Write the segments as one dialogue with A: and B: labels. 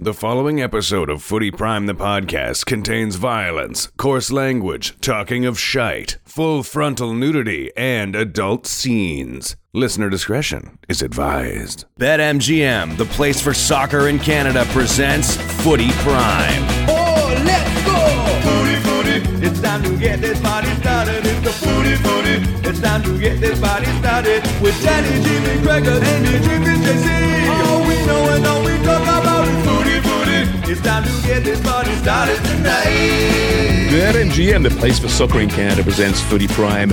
A: The following episode of Footy Prime the podcast contains violence, coarse language, talking of shite, full frontal nudity, and adult scenes. Listener discretion is advised. BetMGM, the place for soccer in Canada, presents Footy Prime.
B: Oh, let's go! Footy, footy, it's time to get this party started. It's the footy, footy, it's time to get this party started. With Danny, Jimmy, Gregor, Andy, Jimmy, JC. All we know and all we talk about is footy, footy. It's time to get this party started tonight.
C: BetMGM, the place for soccer in Canada, presents Footy Prime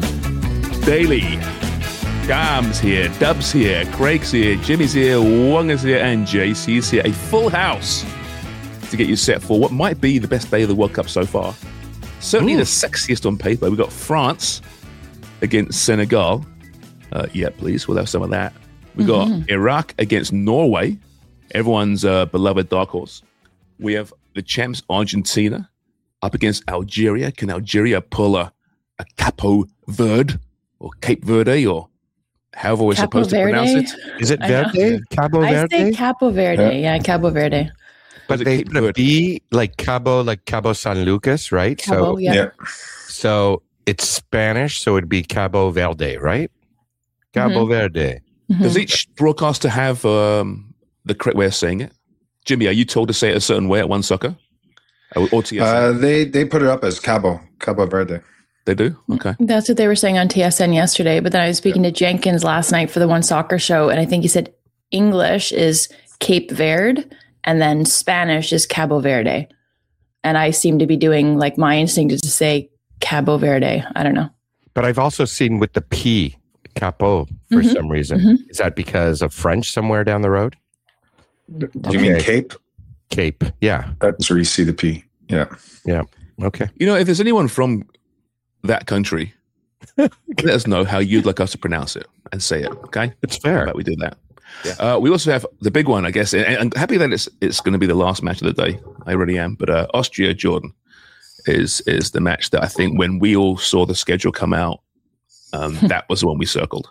C: daily. Gam's here, Dub's here, Craig's here, Jimmy's here, Wong is here, and JC's here. A full house to get you set for what might be the best day of the World Cup so far. Certainly the sexiest on paper. We've got France against Senegal. Yeah, please, we'll have some of that. We've got Iraq against Norway, everyone's beloved dark horse. We have the champs Argentina up against Algeria. Can Algeria pull a Capo Verde or Cape Verde or however we're supposed to pronounce it?
D: Is it Verde? Cabo Verde?
E: I say Capo Verde. Yeah, Cabo Verde.
D: But they put a B like Cabo San Lucas, right?
E: Cabo, yeah.
D: So it's Spanish, so it'd be Cabo Verde, right? Cabo Verde.
C: Does each broadcaster have the correct way of saying it? Jimmy, are you told to say it a certain way at One Soccer? Or TSN?
F: They put it up as Cabo Verde.
C: They do? Okay.
E: That's what they were saying on TSN yesterday. But then I was speaking to Jenkins last night for the One Soccer show, and I think he said English is Cape Verde, and then Spanish is Cabo Verde. And I seem to be doing, like, my instinct is to say Cabo Verde. I don't know.
D: But I've also seen with the P, Capo, for some reason. Is that because of French somewhere down the road?
F: Do you mean Cape?
D: Cape, yeah.
F: That's where you see the P. Yeah.
D: Yeah. Okay.
C: You know, if there's anyone from that country, let us know how you'd like us to pronounce it and say it, okay?
D: It's fair.
C: How about we do that? Yeah. We also have the big one, I guess, and I'm happy that it's going to be the last match of the day. I really am. But Austria-Jordan is the match that I think when we all saw the schedule come out, that was the one we circled.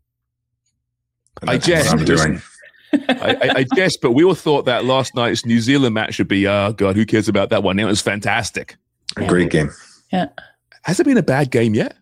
C: I jest.
F: What I'm doing.
C: I guess, but we all thought that last night's New Zealand match should be, oh, God, who cares about that one? It was fantastic.
F: A great game.
E: Yeah.
C: Has it been a bad game yet?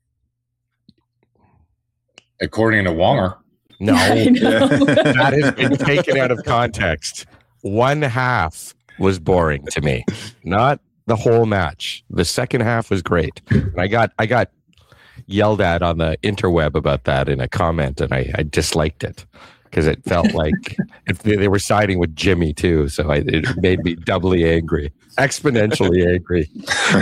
G: According to Wonger.
D: No,
E: I know.
D: that has been taken out of context. One half was boring to me, not the whole match. The second half was great. And I got yelled at on the interweb about that in a comment, and I disliked it because it felt like they were siding with Jimmy too. So it made me doubly angry, exponentially angry.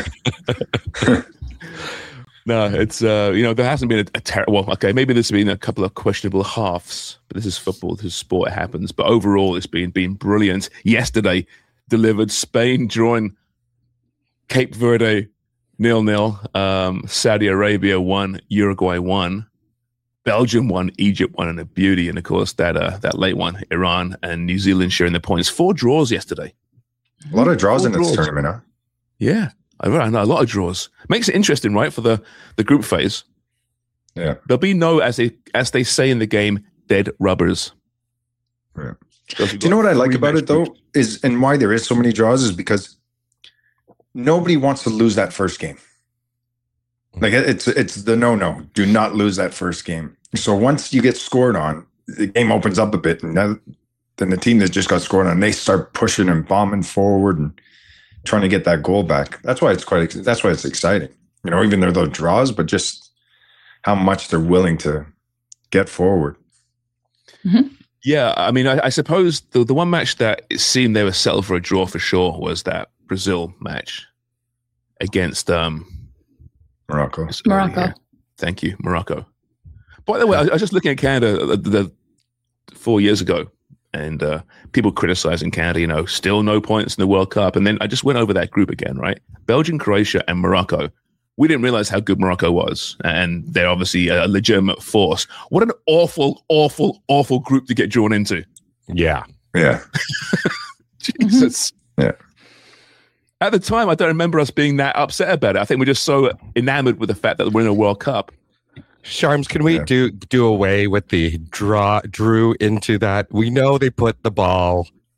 C: No, it's, there hasn't been a terrible, well, okay, maybe there's been a couple of questionable halves, but this is football, this is sport, it happens. But overall, it's been brilliant. Yesterday, delivered Spain drawing Cape Verde 0-0. Saudi Arabia won, Uruguay won, Belgium won, Egypt won in a beauty. And of course, that late one, Iran and New Zealand sharing the points. 4 draws yesterday.
F: A lot of draws in this tournament, huh?
C: Yeah. I know, a lot of draws. Makes it interesting, right, for the group phase.
F: Yeah.
C: There'll be no, as they say in the game, dead rubbers.
F: Yeah. Do you know what I like about it, though, is and why there is so many draws is because nobody wants to lose that first game. Like, it's the no. Do not lose that first game. So once you get scored on, the game opens up a bit, and then the team that just got scored on, they start pushing and bombing forward and trying to get that goal back. That's why it's exciting. You know, even though those draws, but just how much they're willing to get forward.
E: Mm-hmm.
C: Yeah, I mean, I suppose the one match that it seemed they were settled for a draw for sure was that Brazil match against
F: Morocco.
E: Morocco.
C: Thank you, Morocco. By the way, I was just looking at Canada the 4 years ago, and people criticizing Canada, still no points in the World Cup. And then I just went over that group again, right? Belgium, Croatia, and Morocco. We didn't realize how good Morocco was, and they're obviously a legitimate force. What an awful, awful, awful group to get drawn into.
D: Yeah.
F: Yeah.
C: Jesus.
F: Yeah.
C: At the time, I don't remember us being that upset about it. I think we're just so enamored with the fact that we're in a World Cup.
D: Sharms, can we do away with the drew into that? We know they put the ball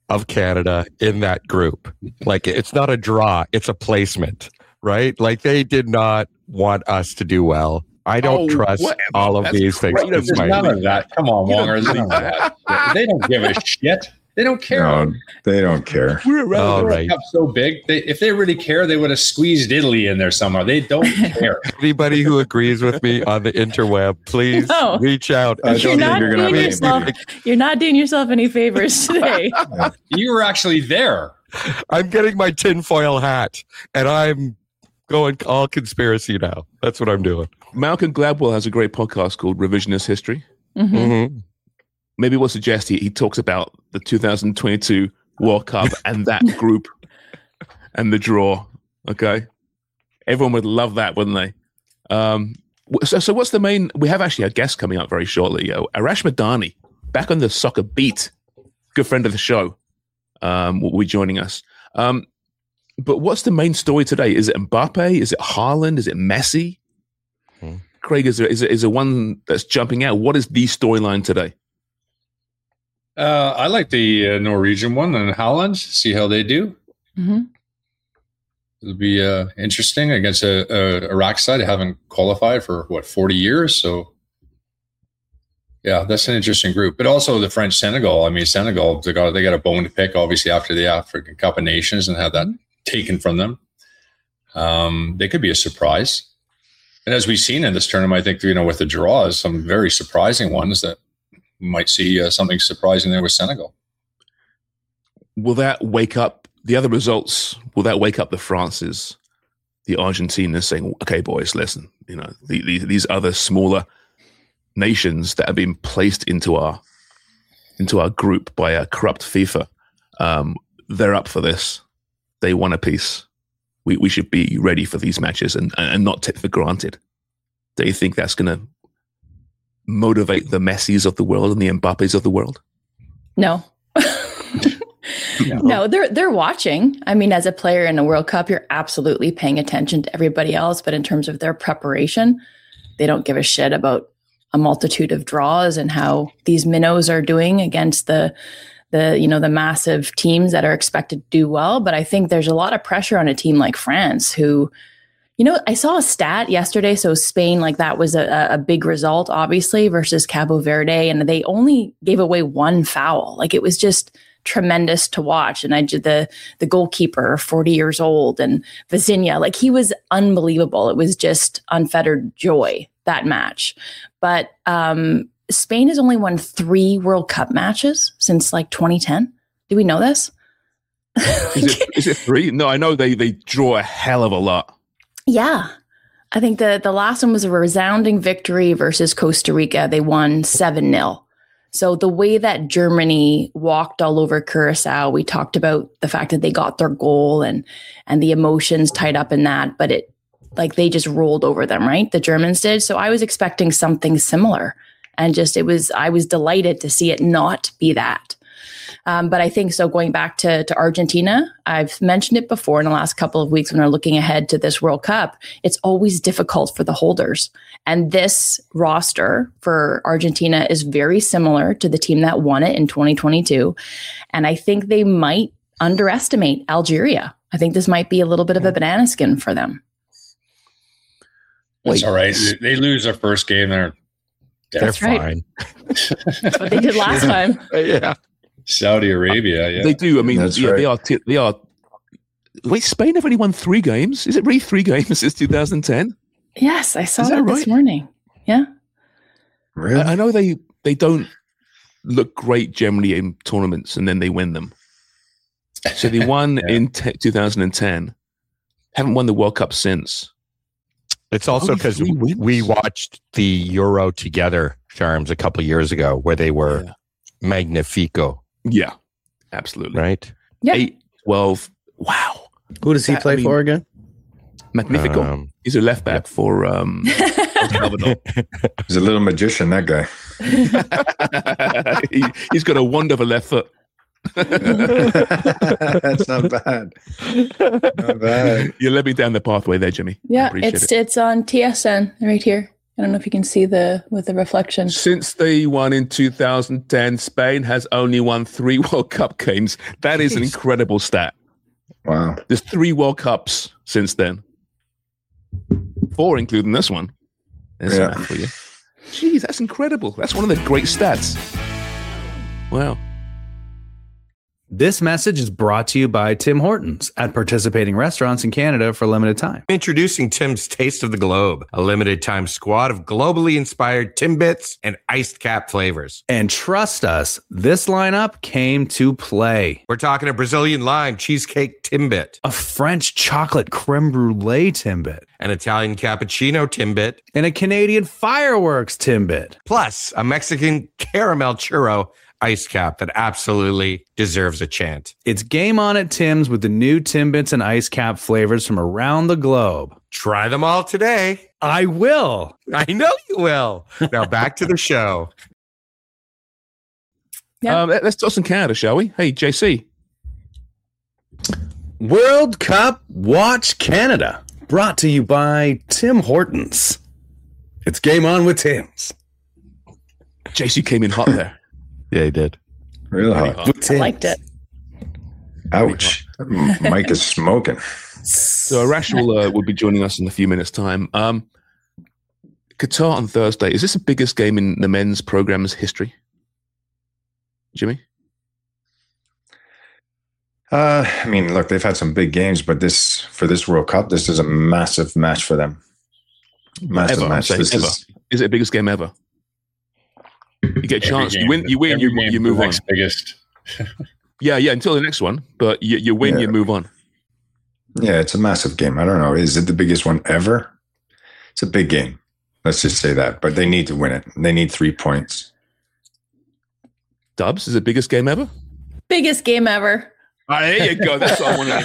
D: of Canada in that group. Like, it's not a draw, it's a placement, right? Like, they did not want us to do well. I don't trust all of these things.
G: There's none of that. Come on, Wonger. They don't give a shit. They don't care.
F: No, they don't care.
G: We're right. Cup so big. If they really care, they would have squeezed Italy in there somewhere. They don't care.
D: Anybody who agrees with me on the interweb, please reach out.
E: You're not doing yourself any favors today.
G: You were actually there.
D: I'm getting my tinfoil hat, and I'm going all conspiracy now. That's what I'm doing.
C: Malcolm Gladwell has a great podcast called Revisionist History.
E: Mm-hmm.
D: Mm-hmm.
C: Maybe we'll suggest he talks about the 2022 World Cup and that group and the draw. Okay. Everyone would love that, wouldn't they? So what's the main... We have actually a guest coming up very shortly. Arash Madani, back on the Soccer Beat. Good friend of the show. Will be joining us. But what's the main story today? Is it Mbappe? Is it Haaland? Is it Messi? Craig, is there one that's jumping out? What is the storyline today?
G: I like the Norwegian one and Haaland. See how they do.
E: Mm-hmm.
G: It'll be interesting against a Iraq side. They haven't qualified for 40 years. So, yeah, that's an interesting group. But also the French Senegal. I mean, Senegal they got a bone to pick, obviously, after the African Cup of Nations and had that taken from them. They could be a surprise. And as we've seen in this tournament, I think with the draws, some very surprising ones that we might see something surprising there with Senegal.
C: Will that wake up the other results? Will that wake up the Frances, the Argentinas, saying, "Okay, boys, listen. These other smaller nations that have been placed into our group by a corrupt FIFA, they're up for this. They want a piece. We should be ready for these matches and not take for granted." Do you think that's going to motivate the Messis of the world and the Mbappes of the world?
E: No. No, they're watching. I mean, as a player in a World Cup, you're absolutely paying attention to everybody else. But in terms of their preparation, they don't give a shit about a multitude of draws and how these minnows are doing against the massive teams that are expected to do well. But I think there's a lot of pressure on a team like France who, I saw a stat yesterday. So Spain, that was a big result, obviously, versus Cabo Verde. And they only gave away one foul. It was just tremendous to watch. And the goalkeeper, 40 years old, and Vizinha, he was unbelievable. It was just unfettered joy, that match. But Spain has only won 3 World Cup matches since 2010. Do we know this?
C: Is it 3? No, I know they draw a hell of a lot.
E: Yeah. I think the last one was a resounding victory versus Costa Rica. They won 7-0. So the way that Germany walked all over Curacao, we talked about the fact that they got their goal and the emotions tied up in that, but they just rolled over them, right? The Germans did. So I was expecting something similar. And I was delighted to see it not be that. But I think so going back to Argentina, I've mentioned it before in the last couple of weeks when we're looking ahead to this World Cup, it's always difficult for the holders. And this roster for Argentina is very similar to the team that won it in 2022. And I think they might underestimate Algeria. I think this might be a little bit of a banana skin for them.
G: That's all right. They lose their first game.
D: They're fine.
E: That's what they did last time.
D: Yeah.
G: Saudi Arabia, yeah.
C: They do. I mean,
F: That's right.
C: they are. Wait, Spain have only won 3 games? Is it really 3 games since 2010?
E: Yes, I saw that this morning. Yeah.
F: Really?
C: I know they don't look great generally in tournaments, and then they win them. So they won in 2010. Haven't won the World Cup since.
D: It's also because we watched the Euro together, Charms, a couple years ago, where they were magnifico.
C: Yeah, absolutely.
D: Right?
E: Yeah.
C: 8-12. Wow.
H: Who does he play for again?
C: Magnifico. He's a left back for Salvador.
F: He's a little magician, that guy.
C: He's got a wonderful left foot.
F: That's not bad. Not bad.
C: You led me down the pathway there, Jimmy.
E: Yeah, it's on TSN right here. I don't know if you can see with the reflection.
C: Since they won in 2010, Spain has only won 3 World Cup games. That is an incredible stat.
F: Wow.
C: There's 3 World Cups since then. 4, including this one. There's some math for you. Jeez, that's incredible. That's one of the great stats. Wow.
H: This message is brought to you by Tim Hortons at participating restaurants in Canada for a limited time.
D: Introducing Tim's Taste of the Globe, a limited time squad of globally inspired Timbits and iced cap flavors.
H: And trust us, this lineup came to play.
D: We're talking a Brazilian lime cheesecake Timbit,
H: A French chocolate creme brulee Timbit.
D: an Italian cappuccino Timbit,
H: And a Canadian fireworks Timbit.
D: plus a Mexican caramel churro ice cap that absolutely deserves a chant.
H: It's game on at Tim's with the new Timbits and ice cap flavors from around the globe.
D: Try them all today.
H: I will.
D: I know you will. Now back to the show.
E: Yeah.
C: Let's talk some Canada, shall we? Hey, JC.
H: World Cup Watch Canada, brought to you by Tim Hortons. It's game on with Tim's.
C: JC came in hot there.
D: Yeah, he did.
F: Real hot.
E: I liked it.
F: Ouch. Mike is smoking.
C: So Arash will be joining us in a few minutes' time. Qatar on Thursday. Is this the biggest game in the men's program's history? Jimmy?
F: I mean, look, they've had some big games, but for this World Cup, this is a massive match for them. Massive
C: Ever,
F: match.
C: I'm saying ever. Is it the biggest game ever? You get a chance. You win. You move on.
G: Next biggest.
C: Yeah. Until the next one, but you win. You move on.
F: Yeah, it's a massive game. I don't know. Is it the biggest one ever? It's a big game. Let's just say that. But they need to win it. They need 3 points.
C: Dubs is the biggest game ever.
E: Biggest game ever.
C: There you go. That's what I wanted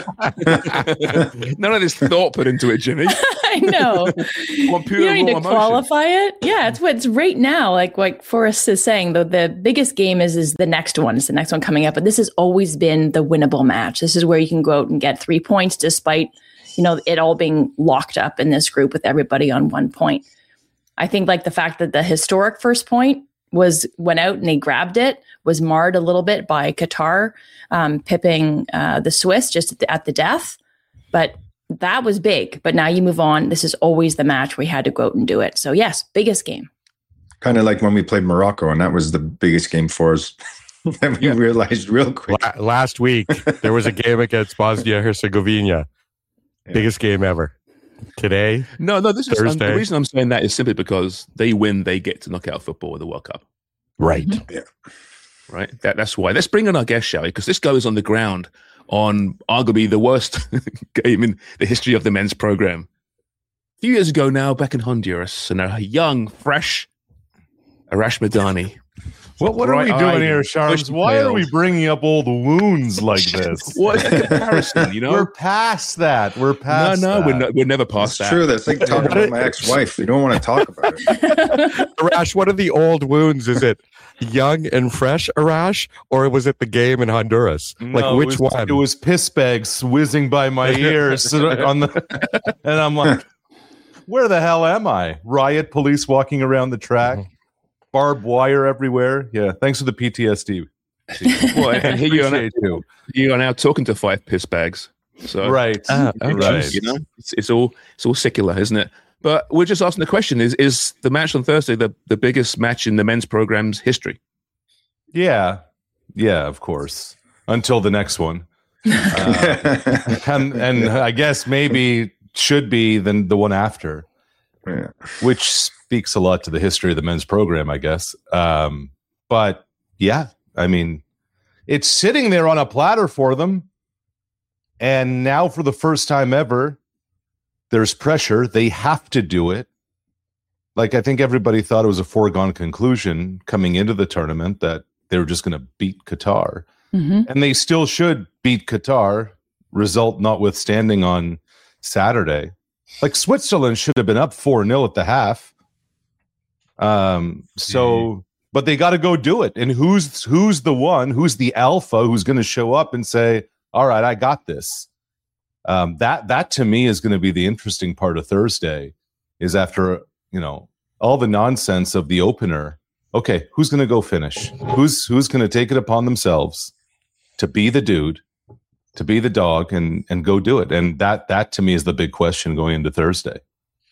C: to hear. None of this thought put into it, Jimmy.
E: I know.
C: You want pure
E: You don't need to
C: raw emotion.
E: qualify it. Yeah, it's what's right now. Like Forrest is saying, the biggest game is the next one. It's the next one coming up. But this has always been the winnable match. This is where you can go out and get 3 points, despite it all being locked up in this group with everybody on 1 point. I think like the fact that the historic first point went out and they grabbed it was marred a little bit by Qatar pipping the Swiss just at the death. But that was big. But now you move on. This is always the match where you had to go out and do it. So yes, biggest game.
F: Kind of like when we played Morocco, and that was the biggest game for us. And we realized real quick.
D: Last week, there was a game against Bosnia-Herzegovina. Biggest game ever. Today,
C: No, this is
D: Thursday.
C: the reason I'm saying that is simply because they win, they get to knock out football with the World Cup.
D: right.
C: Right? That's why. Let's bring on our guest, shall we? Because this guy was on the ground on arguably the worst game in the history of the men's program. A few years ago now, back in Honduras, and a young, fresh Arash Madani.
I: What are we doing here, Sharms? Why are we bringing up old wounds like this?
C: What's the comparison,
I: We're past that. We're past that.
C: we're never past
F: It's
C: that.
F: true. That's like talking about my ex-wife. You don't want to talk about it.
D: Arash, what are the old wounds? Is it young and fresh, Arash, or was it the game in Honduras?
I: No,
D: which
I: it was,
D: one?
I: It was piss bags whizzing by my ears and I'm like, where the hell am I? Riot police walking around the track, barbed wire everywhere. Yeah, thanks for the PTSD.
C: Well, and here
I: Appreciate you.
C: you are now talking to 5 piss bags. So
I: Right.
D: right.
C: you know, it's all secular, isn't it? But we're just asking the question: is the match on Thursday the biggest match in the men's program's history?
I: Yeah, of course. Until the next one, and I guess maybe should be then the one after,
F: Yeah.
I: which speaks a lot to the history of the men's program, I guess. But yeah, I mean, it's sitting there on a platter for them, and now for the first time ever, there's pressure. They have to do it. Like, I think everybody thought it was a foregone conclusion coming into the tournament that they were just going to beat Qatar.
E: Mm-hmm.
I: And they still should beat Qatar, result notwithstanding on Saturday. Like, Switzerland should have been up 4-0 at the half. But they got to go do it. And who's the alpha who's going to show up and say, all right, I got this. That to me is going to be the interesting part of Thursday, is after all the nonsense of the opener. Okay, who's going to go finish? Who's going to take it upon themselves to be the dude, to be the dog, and go do it? And that to me is the big question going into Thursday.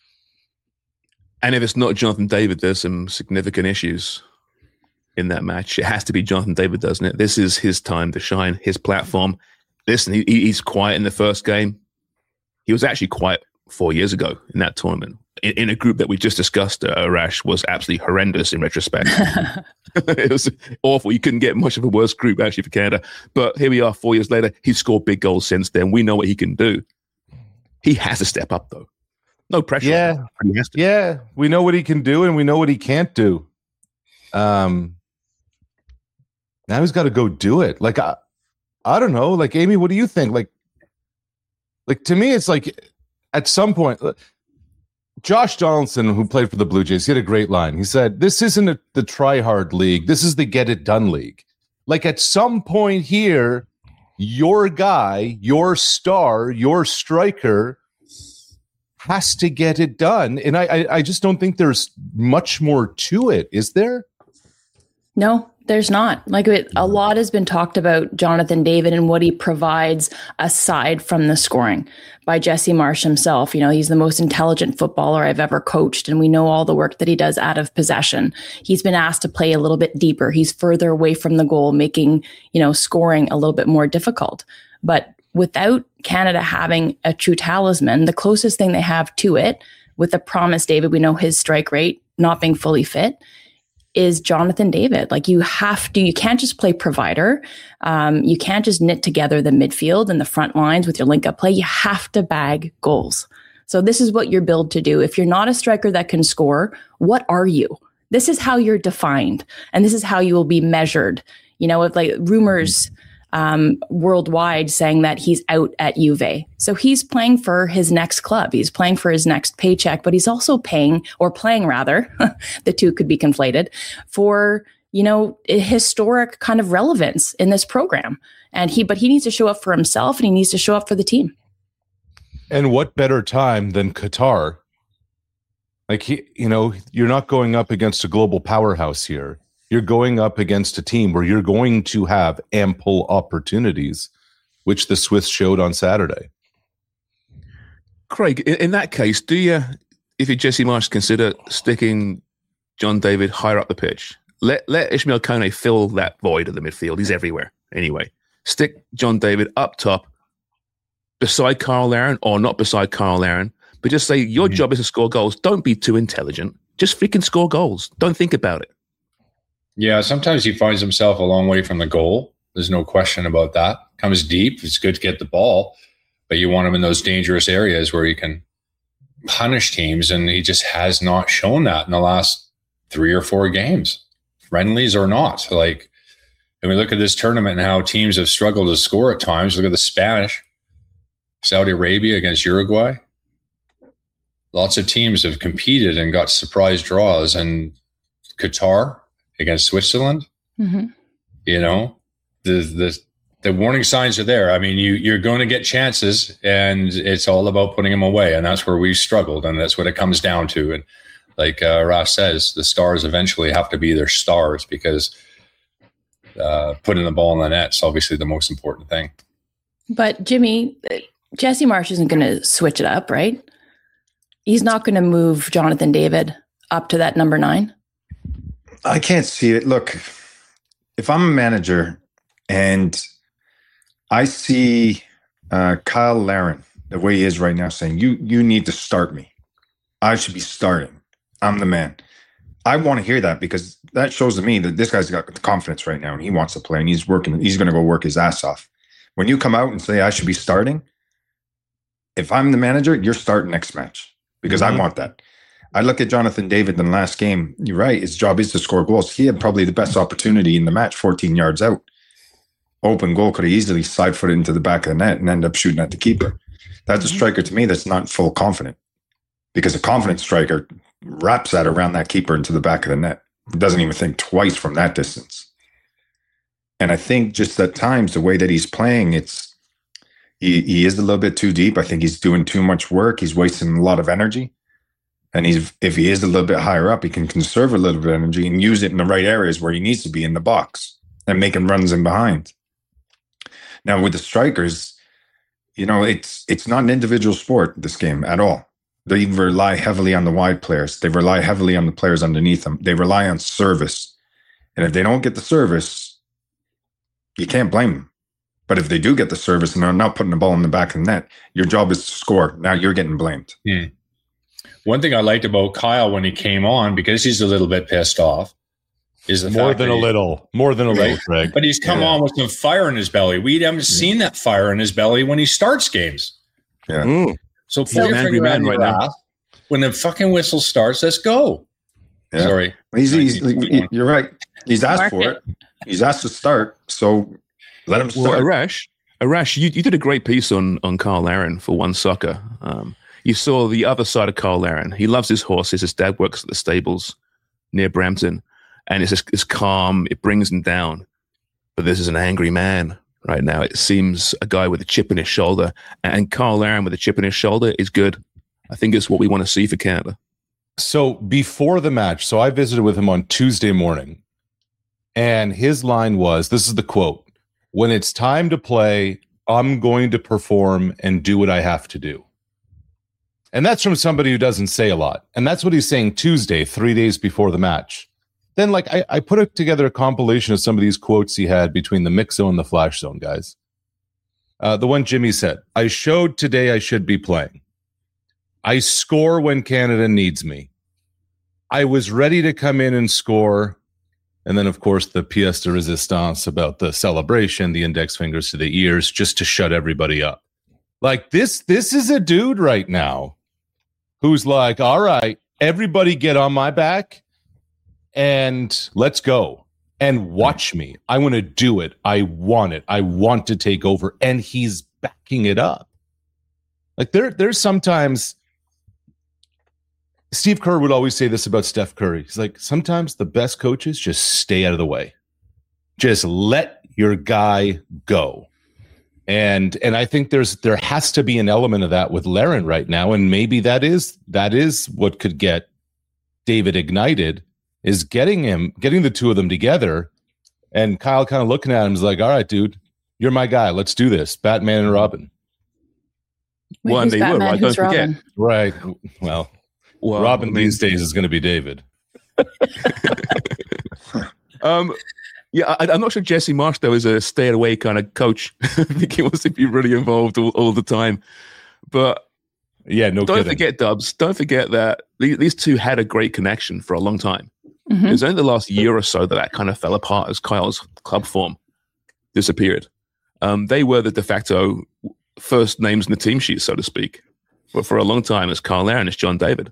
C: And if it's not Jonathan David, there's some significant issues in that match. It has to be Jonathan David, doesn't it? This is his time to shine, his platform. Listen, he's quiet in the first game. He was actually quiet 4 years ago in that tournament. In a group that we just discussed, Arash, was absolutely horrendous in retrospect. It was awful. You couldn't get much of a worse group, actually, for Canada. But here we are 4 years later. He's scored big goals since then. We know what he can do. He has to step up, though. No pressure.
I: Yeah. Yeah. We know what he can do, and we know what he can't do. Now he's got to go do it. Like, I don't know. Like, Amy, what do you think? Like to me, it's like at some point, Josh Donaldson, who played for the Blue Jays, he had a great line. He said, "This isn't the try-hard league. This is the get-it-done league." Like, at some point here, your guy, your star, your striker has to get it done. And I just don't think there's much more to it. Is there?
E: No, there's not. Like, a lot has been talked about Jonathan David and what he provides aside from the scoring by Jesse Marsh himself. He's the most intelligent footballer I've ever coached, and we know all the work that he does out of possession. He's been asked to play a little bit deeper. He's further away from the goal, making, scoring a little bit more difficult. But without Canada having a true talisman, the closest thing they have to it, with the promise David, we know his strike rate not being fully fit, is Jonathan David. Like, you can't just play provider. You can't just knit together the midfield and the front lines with your link-up play. You have to bag goals. So this is what you're built to do. If you're not a striker that can score, what are you? This is how you're defined, and this is how you will be measured. With like rumors worldwide saying that he's out at Juve. So he's playing for his next club. He's playing for his next paycheck, but he's also playing rather, the two could be conflated, for, a historic kind of relevance in this program. But he needs to show up for himself, and he needs to show up for the team.
I: And what better time than Qatar? Like, you're not going up against a global powerhouse here. You're going up against a team where you're going to have ample opportunities, which the Swiss showed on Saturday.
C: Craig, in that case, do you, if you're Jesse Marsh, consider sticking John David higher up the pitch? Let Ishmael Kone fill that void of the midfield. He's everywhere anyway. Stick John David up top, beside Carl Larin, or not beside Carl Larin, but just say your job is to score goals. Don't be too intelligent. Just freaking score goals. Don't think about it.
G: Yeah, sometimes he finds himself a long way from the goal. There's no question about that. Comes deep. It's good to get the ball, but you want him in those dangerous areas where he can punish teams, and he just has not shown that in the last 3 or 4 games, friendlies or not. Like, when we look at this tournament and how teams have struggled to score at times, look at the Spanish, Saudi Arabia against Uruguay. Lots of teams have competed and got surprise draws, and Qatar against Switzerland. Mm-hmm. The warning signs are there. I mean, you're going to get chances, and it's all about putting them away. And that's where we struggled. And that's what it comes down to. And like Ross says, the stars eventually have to be their stars, because putting the ball in the net is obviously the most important thing.
E: But Jimmy, Jesse Marsh isn't going to switch it up, right? He's not going to move Jonathan David up to that number 9.
F: I can't see it. Look, if I'm a manager and I see Kyle Larin the way he is right now, saying, you need to start me. I should be starting. I'm the man. I want to hear that, because that shows to me that this guy's got the confidence right now, and he wants to play, and he's working. He's going to go work his ass off. When you come out and say I should be starting, if I'm the manager, you're starting next match, because I want that. I look at Jonathan David in the last game. You're right. His job is to score goals. He had probably the best opportunity in the match, 14 yards out. Open goal, could have easily side-footed into the back of the net and end up shooting at the keeper. That's a striker to me that's not full confident, because a confident striker wraps that around that keeper into the back of the net. Doesn't even think twice from that distance. And I think just at times, the way that he's playing, he is a little bit too deep. I think he's doing too much work. He's wasting a lot of energy. And if he is a little bit higher up, he can conserve a little bit of energy and use it in the right areas where he needs to be in the box and making runs in behind. Now with the strikers, it's not an individual sport, this game, at all. They rely heavily on the wide players. They rely heavily on the players underneath them. They rely on service. And if they don't get the service, you can't blame them. But if they do get the service and they're not putting the ball in the back of the net, your job is to score. Now you're getting blamed.
G: One thing I liked about Kyle when he came on, because he's a little bit pissed off, is the
I: more
G: fact
I: than
G: that
I: a little, Greg.
G: But he's come on with some fire in his belly. We haven't seen that fire in his belly when he starts games.
F: Yeah.
G: So pull your
C: angry
G: finger
C: man
G: out
C: right
G: your
C: now.
G: ass. When the fucking whistle starts, let's go.
F: Yeah.
G: Sorry.
F: You're right. He's asked for it. He's asked to start. So let him start.
C: Well, Arash, you did a great piece on Carl Laren for One Soccer. You saw the other side of Carl Laren. He loves his horses. His dad works at the stables near Brampton, and it's calm. It brings him down. But this is an angry man right now. It seems a guy with a chip in his shoulder, and Carl Laren with a chip in his shoulder is good. I think it's what we want to see for Canada.
I: So before the match, so I visited with him on Tuesday morning, and his line was, this is the quote, "When it's time to play, I'm going to perform and do what I have to do." And that's from somebody who doesn't say a lot. And that's what he's saying Tuesday, 3 days before the match. Then I put together a compilation of some of these quotes he had between the mix zone and the flash zone, guys. The one Jimmy said, "I showed today I should be playing. I score when Canada needs me. I was ready to come in and score." And then, of course, the pièce de résistance about the celebration, the index fingers to the ears, just to shut everybody up. Like this is a dude right now who's like, all right, everybody get on my back and let's go and watch me. I want to do it. I want it. I want to take over. And he's backing it up. Like there's sometimes Steve Kerr would always say this about Steph Curry. He's like, sometimes the best coaches just stay out of the way. Just let your guy go. And I think there has to be an element of that with Laren right now. And maybe that is what could get David ignited, is getting the two of them together. And Kyle kind of looking at him is like, all right, dude, you're my guy. Let's do this. Batman and Robin.
E: Well, who's Batman,
C: right?
E: who's
C: Don't forget.
E: Robin?
I: Right. Well, Robin these days is going to be David.
C: Yeah, I'm not sure Jesse Marsh, though, is a stay-away kind of coach. I think he wants to be really involved all the time. But
I: yeah,
C: don't forget, Dubs, don't forget that these two had a great connection for a long time.
E: Mm-hmm.
C: It was only the last year or so that kind of fell apart as Kyle's club form disappeared. They were the de facto first names in the team sheet, so to speak. But for a long time, it's Carl Laren, it's John David.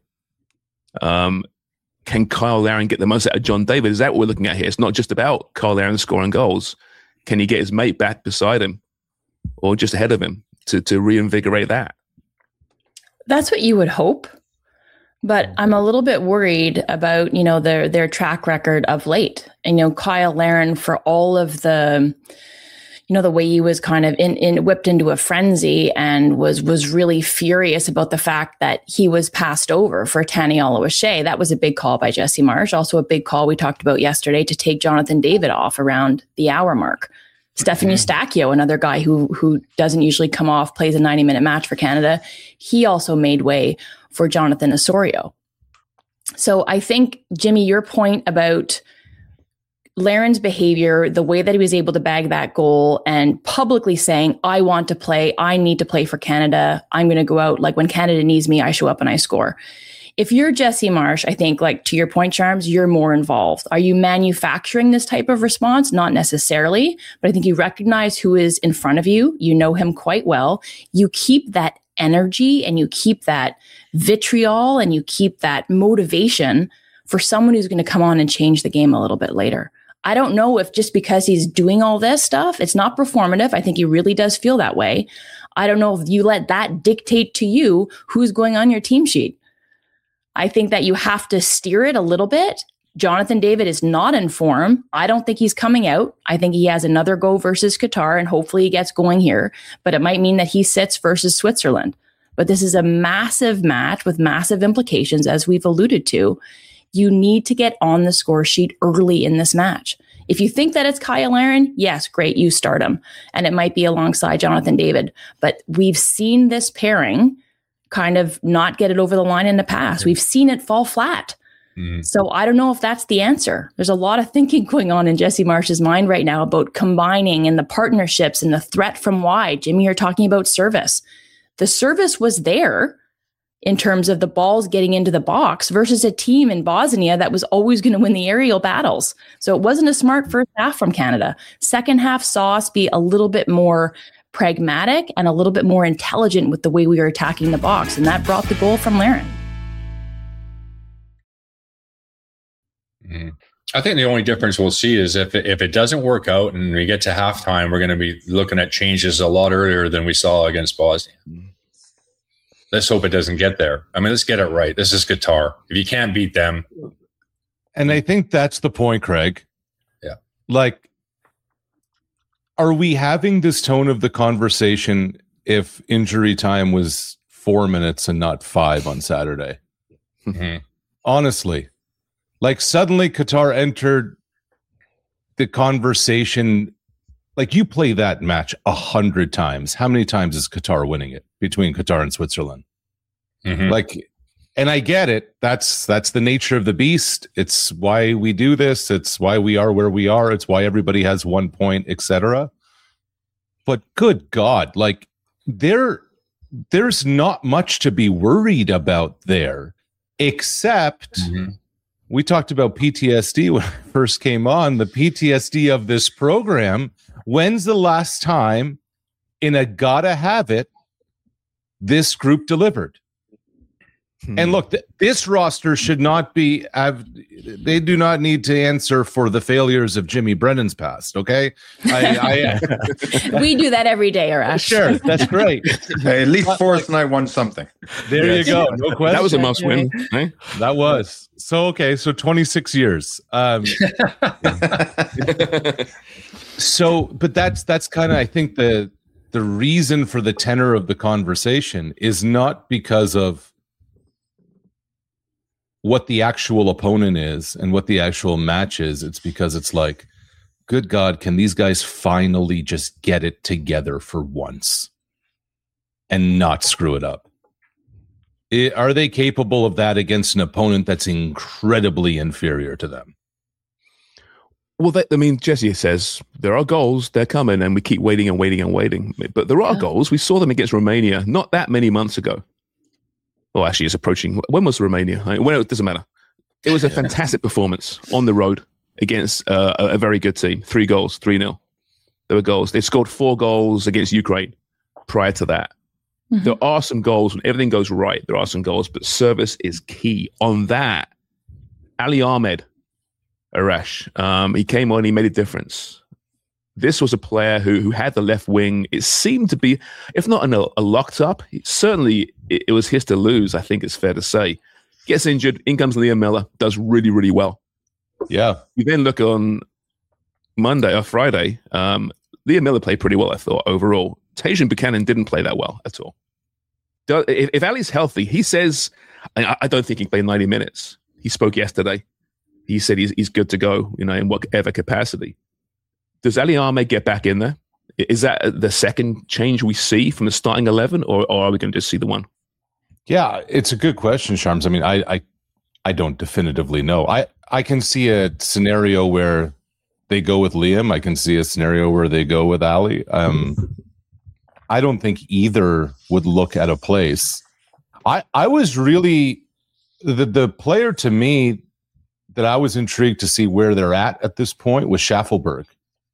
C: Can Kyle Laren get the most out of John David? Is that what we're looking at here? It's not just about Kyle Laren scoring goals. Can he get his mate back beside him or just ahead of him to reinvigorate that?
E: That's what you would hope. But I'm a little bit worried about, their track record of late. And, Kyle Laren, for all of the, the way he was kind of whipped into a frenzy and was really furious about the fact that he was passed over for Taniela O'Shea. That was a big call by Jesse Marsh. Also a big call we talked about yesterday to take Jonathan David off around the hour mark. Stefan Eustachio, another guy who doesn't usually come off, plays a 90-minute match for Canada. He also made way for Jonathan Osorio. So I think, Jimmy, your point about Laren's behavior, the way that he was able to bag that goal and publicly saying, I want to play, I need to play for Canada. I'm going to go out. Like when Canada needs me, I show up and I score. If you're Jesse Marsh, I think, like to your point, Charms, you're more involved. Are you manufacturing this type of response? Not necessarily, but I think you recognize who is in front of you. You know him quite well. You keep that energy and you keep that vitriol and you keep that motivation for someone who's going to come on and change the game a little bit later. I don't know if just because he's doing all this stuff, it's not performative. I think he really does feel that way. I don't know if you let that dictate to you who's going on your team sheet. I think that you have to steer it a little bit. Jonathan David is not in form. I don't think he's coming out. I think he has another go versus Qatar, and hopefully he gets going here. But it might mean that he sits versus Switzerland. But this is a massive match with massive implications, as we've alluded to. You need to get on the score sheet early in this match. If you think that it's Kyle Aaron, yes, great, you start him. And it might be alongside Jonathan David. But we've seen this pairing kind of not get it over the line in the past. We've seen it fall flat. So I don't know if that's the answer. There's a lot of thinking going on in Jesse Marsh's mind right now about combining and the partnerships and the threat from wide. Jimmy, you're talking about service. The service was there in terms of the balls getting into the box versus a team in Bosnia that was always going to win the aerial battles. So it wasn't a smart first half from Canada. Second half saw us be a little bit more pragmatic and a little bit more intelligent with the way we were attacking the box. And that brought the goal from Larin.
G: I think the only difference we'll see is if it doesn't work out and we get to halftime, we're going to be looking at changes a lot earlier than we saw against Bosnia. Let's hope it doesn't get there. I mean, let's get it right. This is Qatar. If you can't beat them.
I: And I think that's the point, Craig.
G: Yeah.
I: Like, are we having this tone of the conversation if injury time was 4 minutes and not 5 on Saturday? Honestly. Like, suddenly Qatar entered the conversation. Like, you play that match 100 times. How many times is Qatar winning it between Qatar and Switzerland? Like, and I get it. That's the nature of the beast. It's why we do this. It's why we are where we are. It's why everybody has 1 point, etc. But good God, like, there's not much to be worried about there, except... We talked about PTSD when I first came on, the PTSD of this program. When's the last time in a gotta have it this group delivered? And look, this roster should not be, they do not need to answer for the failures of Jimmy Brennan's past, okay?
E: We do that every day, Arash.
I: Sure, that's great.
F: Hey, at least Forrest and I won something.
I: There you go. No question.
C: That was a must win. Eh?
I: That was. So, okay, so 26 years. So, but that's kind of, I think, the reason for the tenor of the conversation is not because of what the actual opponent is and what the actual match is. It's because it's like, good God, can these guys finally just get it together for once and not screw it up? Are they capable of that against an opponent that's incredibly inferior to them?
C: Well, I mean, Jesse says there are goals, they're coming, and we keep waiting and waiting and waiting. But there are goals. We saw them against Romania not that many months ago. Well, actually, it's approaching. When was Romania? Well, it doesn't matter. It was a fantastic performance on the road against a very good team. 3 goals, 3-0. There were goals. They scored 4 goals against Ukraine prior to that. There are some goals. When everything goes right, there are some goals, but service is key. On that, Ali Ahmed, Arash, he came on, he made a difference. This was a player who had the left wing. It seemed to be, if not a locked up, certainly it was his to lose, I think it's fair to say. Gets injured, in comes Liam Miller, does really, really well.
I: Yeah.
C: You then look on Monday or Friday, Liam Miller played pretty well, I thought, overall. Tajon Buchanan didn't play that well at all. If Ali's healthy, he says, I don't think he played 90 minutes. He spoke yesterday. He said he's good to go, in whatever capacity. Does Ali Ahmed get back in there? Is that the second change we see from the starting 11, or are we going to just see the one?
I: Yeah, it's a good question, Sharms. I mean, I don't definitively know. I can see a scenario where they go with Liam. I can see a scenario where they go with Ali. I don't think either would look at a place. I was really the player to me that I was intrigued to see where they're at this point was Schaffelberg.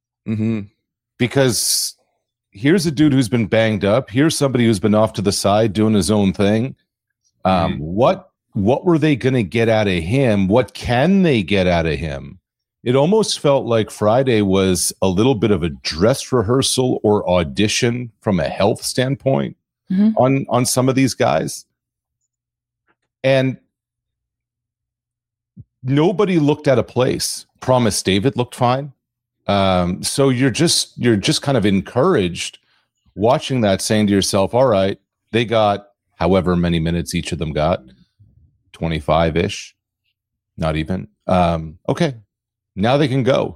I: Because here's a dude who's been banged up. Here's somebody who's been off to the side doing his own thing. What were they going to get out of him? What can they get out of him? It almost felt like Friday was a little bit of a dress rehearsal or audition from a health standpoint on some of these guys. And nobody looked at a place. Promise David looked fine. So you're just kind of encouraged watching that, saying to yourself, all right, they got however many minutes each of them got, 25-ish, not even. Okay, now they can go.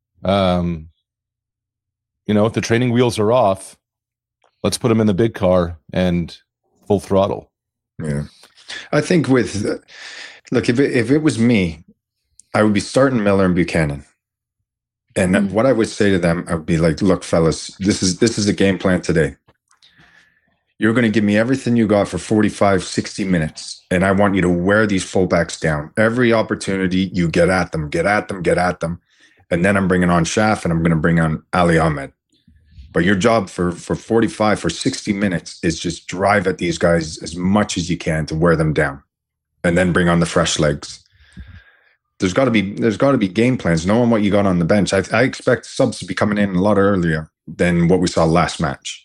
I: If the training wheels are off, let's put them in the big car and full throttle.
F: Yeah. I think look, if it was me, I would be starting Miller and Buchanan. And what I would say to them, I would be like, look, fellas, this is a game plan today. You're going to give me everything you got for 45, 60 minutes. And I want you to wear these fullbacks down. Every opportunity you get at them. And then I'm bringing on Schaff and I'm going to bring on Ali Ahmed. But your job for 45, for 60 minutes is just drive at these guys as much as you can to wear them down. And then bring on the fresh legs. There's got to be game plans, knowing what you got on the bench. I expect subs to be coming in a lot earlier than what we saw last match.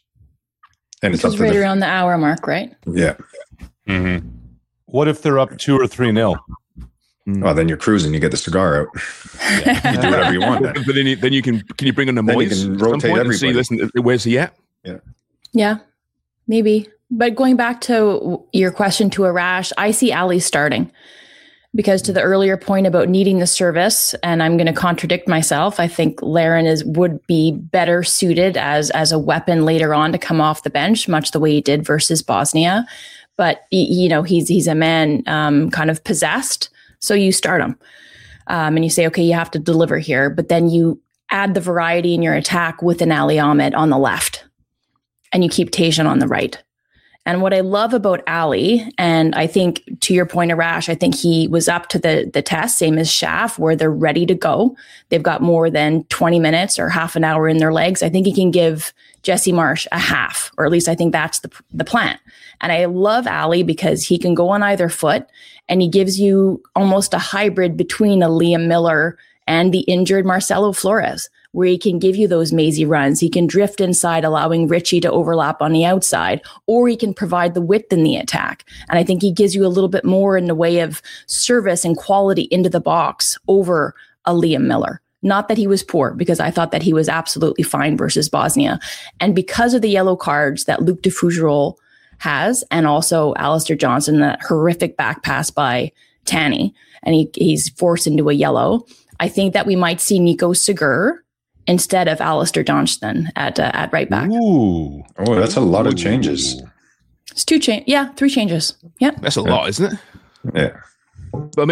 F: And
E: it's right around the hour mark, right?
F: Yeah.
I: Mm-hmm. What if they're up 2 or 3-0?
F: Well, then you're cruising. You get the cigar out. Yeah. You do whatever you want.
C: But then you can you bring on the Moyes?
F: You can rotate everybody.
C: See, listen, where's he at?
E: Yeah, maybe. But going back to your question to Arash, I see Ali starting. Because to the earlier point about needing the service, and I'm going to contradict myself, I think Larin would be better suited as a weapon later on to come off the bench, much the way he did versus Bosnia. But he's a man kind of possessed, so you start him, and you say, okay, you have to deliver here, but then you add the variety in your attack with an Ali Ahmed on the left, and you keep Tajon on the right. And what I love about Ali, and I think to your point, Arash, I think he was up to the test, same as Schaff, where they're ready to go. They've got more than 20 minutes or half an hour in their legs. I think he can give Jesse Marsch a half, or at least I think that's the plan. And I love Ali because he can go on either foot, and he gives you almost a hybrid between a Liam Miller and the injured Marcelo Flores, where he can give you those mazy runs. He can drift inside, allowing Richie to overlap on the outside, or he can provide the width in the attack. And I think he gives you a little bit more in the way of service and quality into the box over a Liam Miller. Not that he was poor, because I thought that he was absolutely fine versus Bosnia. And because of the yellow cards that Luc de Fougerolles has, and also Alistair Johnston, that horrific back pass by Tanny, and he's forced into a yellow, I think that we might see Nico Segur instead of Alistair Johnston at right back.
F: Ooh. Oh, that's a lot of changes.
E: It's 3 changes. Yep.
C: That's a lot, isn't it?
F: Yeah.
C: But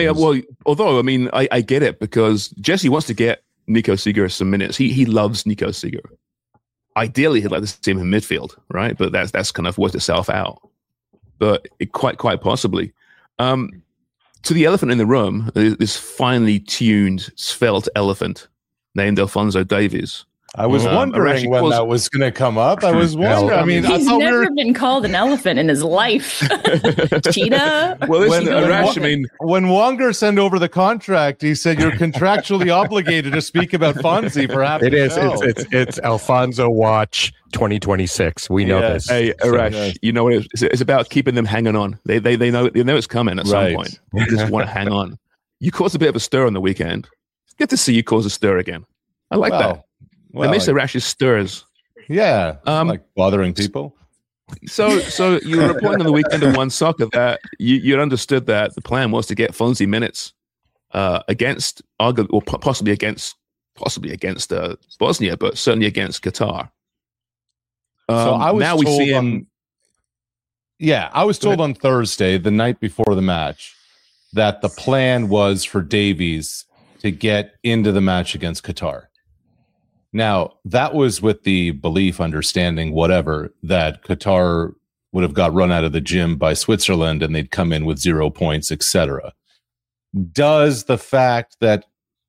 C: I get it, because Jesse wants to get Nico Segur some minutes. He loves Nico Segur. Ideally, he'd like to see him in midfield, right? But that's kind of worked itself out. But quite possibly. To the elephant in the room, this finely tuned, svelte elephant named Alphonso Davies.
I: I was wondering when that was going to come up. I was wondering. I mean,
E: he's never been called an elephant in his life. Cheetah.
C: Well, listen, Arash,
I: when Wonger sent over the contract, he said you're contractually obligated to speak about Fonzie for half.
D: It is. It's Alfonso Watch 2026. We know this.
C: Hey, Arash, you know what it's about? Keeping them hanging on. They know it's coming at some point. They just want to hang on. You caused a bit of a stir on the weekend. Good to see you cause a stir again. I like that. Well, it makes the rashes stirs.
I: Yeah, like bothering people.
C: So you were reporting on the weekend of One Soccer that you understood that the plan was to get Fonzie minutes against, or possibly against Bosnia, but certainly against Qatar.
I: So I was told I was told on Thursday, the night before the match, that the plan was for Davies to get into the match against Qatar. Now, that was with the belief, understanding, whatever, that Qatar would have got run out of the gym by Switzerland and they'd come in with 0 points, etc. Does the fact that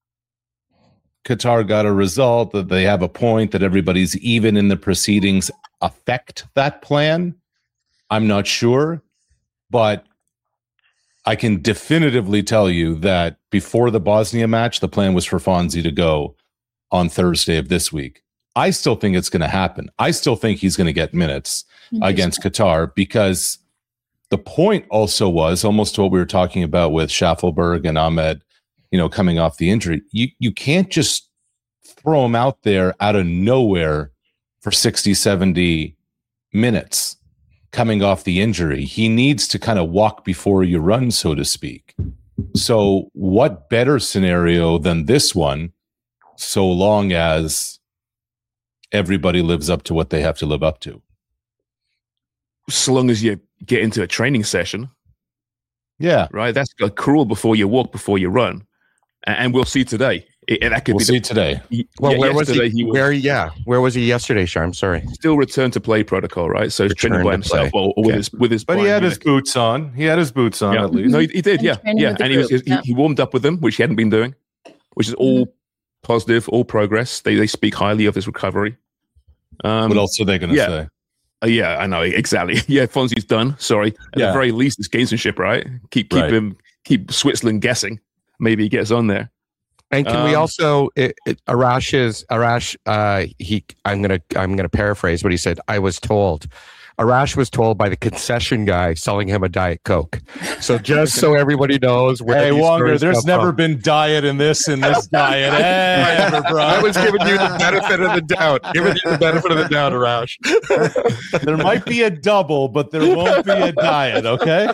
I: Qatar got a result, that they have a point, that everybody's even in the proceedings affect that plan? I'm not sure, but I can definitively tell you that before the Bosnia match, the plan was for Fonzie to go on Thursday of this week. I still think it's going to happen. I still think he's going to get minutes against Qatar, because the point also was almost what we were talking about with Schaffelberg and Ahmed, coming off the injury. You can't just throw him out there out of nowhere for 60, 70 minutes. coming off the injury. He needs to kind of walk before you run, so to speak. So what better scenario than this one, so long as everybody lives up to what they have to live up to?
C: So long as you get into a training session.
I: Yeah.
C: Right? That's a crawl before you walk, before you run. And we'll see today.
I: We'll see today.
D: Well, where was he? Where was he yesterday, Sharm? Sorry.
C: Still return to play protocol, right? So he's training by himself or with his.
I: But he had his boots on. He had his boots on at least.
C: No, he did. Yeah. And he warmed up with them, which he hadn't been doing, which is all positive, all progress. They speak highly of his recovery.
I: What else are they going to say?
C: Yeah, I know exactly. Yeah, Fonzie's done. Sorry. At the very least, it's gamesmanship, right? Keep Switzerland guessing. Maybe he gets on there.
D: And can we also Arash? I'm gonna paraphrase what he said. I was told. Arash was told by the concession guy selling him a Diet Coke. So just so everybody knows,
I: hey Wonger, there's never been diet in this diet ever, bro.
D: I was giving you the benefit of the doubt. Arash.
I: There might be a double, but there won't be a diet. Okay.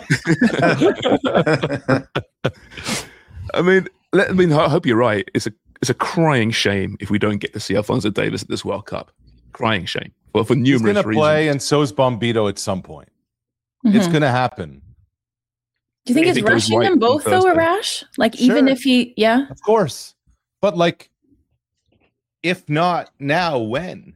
C: I hope you're right. It's a crying shame if we don't get to see Alphonso Davies at this World Cup. Crying shame. Well, for numerous reasons. He's going to
I: play, and so's Bombito at some point. Mm-hmm. It's going to happen.
E: Do you think it's rushing them both, though, Arash? Like, sure. Even if he,
I: Of course. But, like, if not now, when?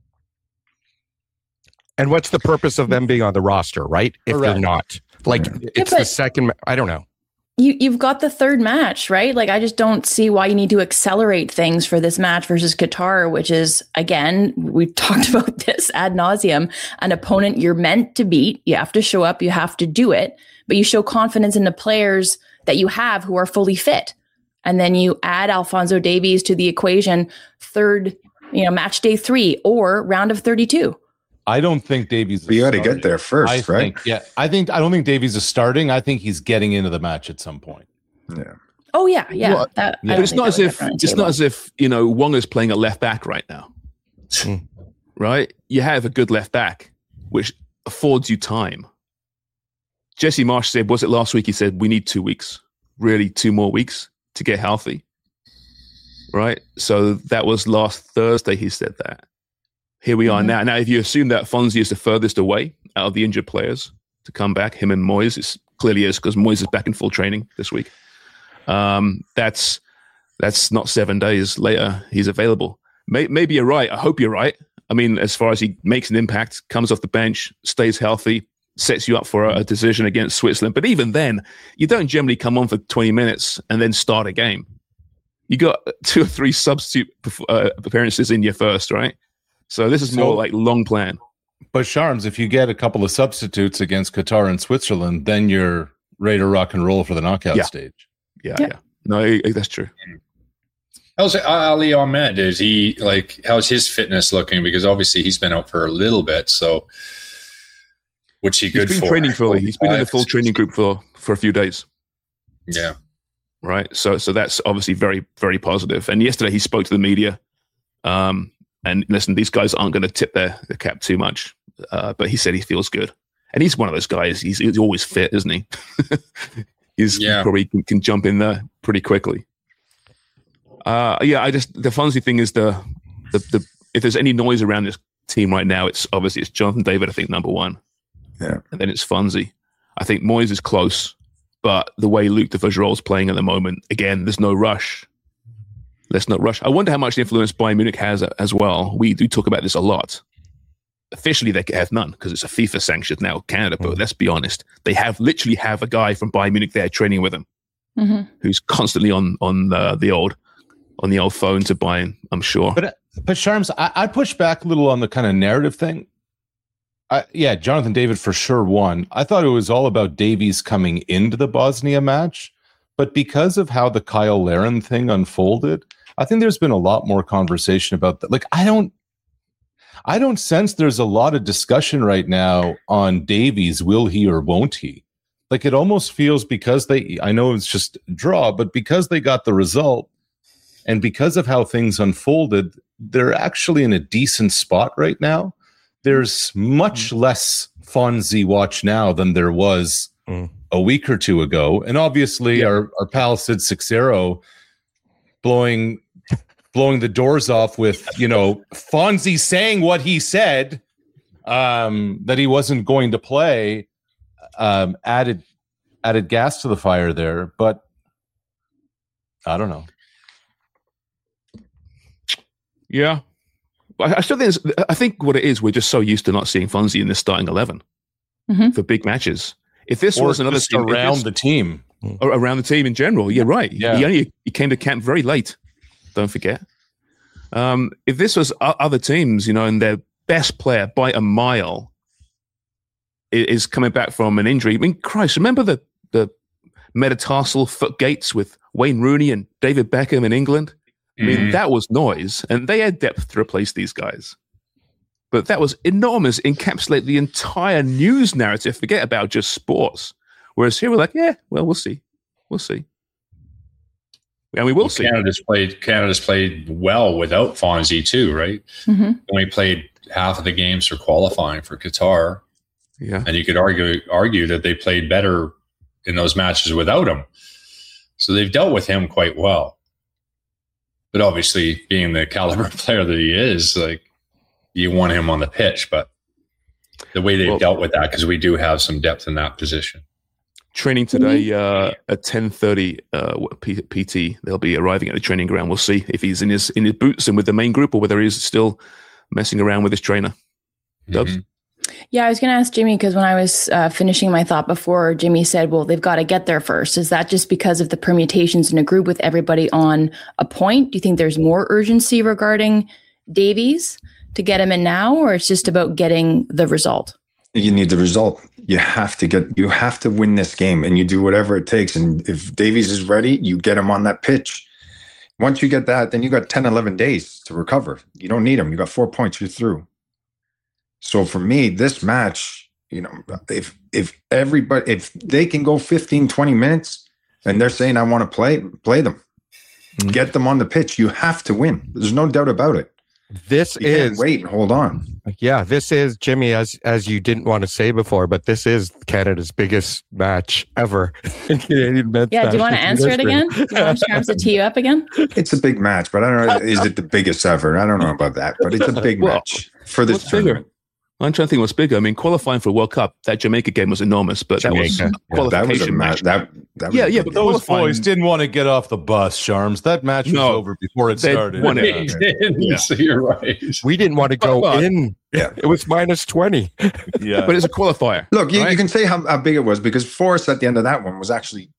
D: And what's the purpose of them being on the roster, right? If they're not. Like, it's the second, I don't know.
E: You've got the third match, right? Like, I just don't see why you need to accelerate things for this match versus Qatar, which is, again, we've talked about this ad nauseum, an opponent you're meant to beat. You have to show up, you have to do it, but you show confidence in the players that you have who are fully fit. And then you add Alphonso Davies to the equation, match day 3 or round of 32.
I: I don't think Davies is
F: you got to get there first, right?
I: I don't think Davies is starting. I think he's getting into the match at some point.
F: Yeah.
E: Oh yeah. Well,
C: but it's not as if Wonga's playing a left back right now. Right? You have a good left back, which affords you time. Jesse Marsch said, was it last week? He said, we need 2 weeks, really 2 more weeks to get healthy. Right? So that was last Thursday he said that. Here we are now. Now, if you assume that Fonzie is the furthest away out of the injured players to come back, him and Moyes, it clearly is because Moyes is back in full training this week. That's not 7 days later he's available. Maybe you're right. I hope you're right. I mean, as far as he makes an impact, comes off the bench, stays healthy, sets you up for a decision against Switzerland. But even then, you don't generally come on for 20 minutes and then start a game. You got 2 or 3 substitute appearances in your first, right? So this is more like long plan.
I: But Sharms, if you get a couple of substitutes against Qatar and Switzerland, then you're ready to rock and roll for the knockout stage.
C: Yeah. No, that's true.
G: How's Ali Ahmed? How's his fitness looking? Because obviously he's been out for a little bit. So what's he good for?
C: He's been in the full training group for a few days.
G: Yeah.
C: Right. So that's obviously very, very positive. And yesterday he spoke to the media. And listen, these guys aren't going to tip their cap too much. But he said he feels good. And he's one of those guys. He's always fit, isn't he? He probably can jump in there pretty quickly. The Fonzie thing is the if there's any noise around this team right now, it's Jonathan David, I think, number 1.
F: Yeah.
C: And then it's Fonzie. I think Moyes is close. But the way Luc de Vajerol's playing at the moment, again, there's no rush. Let's not rush. I wonder how much influence Bayern Munich has as well. We do talk about this a lot. Officially, they have none because it's a FIFA sanctioned now Canada. But let's be honest, they literally have a guy from Bayern Munich there training with them, who's constantly on the old phone to Bayern. I'm sure.
I: But Sharms, I push back a little on the kind of narrative thing. Jonathan David for sure won. I thought it was all about Davies coming into the Bosnia match, but because of how the Kyle Larin thing unfolded, I think there's been a lot more conversation about that. Like, I don't sense there's a lot of discussion right now on Davies, will he or won't he? Like, it almost feels I know it's just a draw, but because they got the result and because of how things unfolded, they're actually in a decent spot right now. there's much less Fonzie watch now than there was a week or two ago. And obviously our pal Sid Sixero blowing the doors off with, Fonzie saying what he said, that he wasn't going to play, added gas to the fire there. But I don't know.
C: Yeah. I still think I think what it is, we're just so used to not seeing Fonzie in the starting 11 for big matches. If this was another team,
I: around the team,
C: or around the team in general, you're right. Yeah. He came to camp very late. Don't forget. If this was other teams, and their best player by a mile is coming back from an injury. I mean, Christ, remember the metatarsal foot gates with Wayne Rooney and David Beckham in England? I mean, that was noise, and they had depth to replace these guys. But that was enormous, encapsulate the entire news narrative. Forget about just sports. Whereas here we're like, we'll see. We'll see. And we will see.
G: Canada's played well without Fonzie too, right? And we played half of the games for qualifying for Qatar.
C: Yeah.
G: And you could argue that they played better in those matches without him. So they've dealt with him quite well. But obviously, being the caliber player that he is, like, you want him on the pitch. But the way they've dealt with that, because we do have some depth in that position.
C: Training today at 10:30 PT. They'll be arriving at the training ground. We'll see if he's in his boots and with the main group, or whether he's still messing around with his trainer. Dubs?
E: Yeah, I was going to ask Jimmy, because when I was finishing my thought before, Jimmy said, well, they've got to get there first. Is that just because of the permutations in a group with everybody on a point? Do you think there's more urgency regarding Davies to get him in now, or it's just about getting the result?
F: You need the result. You have to win this game, and you do whatever it takes. And if Davies is ready, you get him on that pitch. Once you get that, then you got 10, 11 days to recover. You don't need him. You got 4 points. You're through. So for me, this match, if they can go 15, 20 minutes and they're saying, I want to play them, get them on the pitch. You have to win. There's no doubt about it. You can't wait and hold on.
D: Yeah, this is, Jimmy, as you didn't want to say before, but this is Canada's biggest match ever in Canadian men's.
E: Yeah, do you want to answer it again? Do you want Sharms to tee you up again?
F: It's a big match, but I don't know. Is it the biggest ever? I don't know about that, but it's a big match for this tournament.
C: I'm trying to think what's bigger. I mean, qualifying for World Cup, that Jamaica game was enormous, but that was a qualification match.
F: But
I: those boys didn't want to get off the bus, Sharms. That match was over before it started.
G: So you're right.
D: We didn't want to go in. Yeah, it was -20.
C: Yeah, but it's a qualifier.
F: Look, you can say how big it was, because Forrest at the end of that one was actually.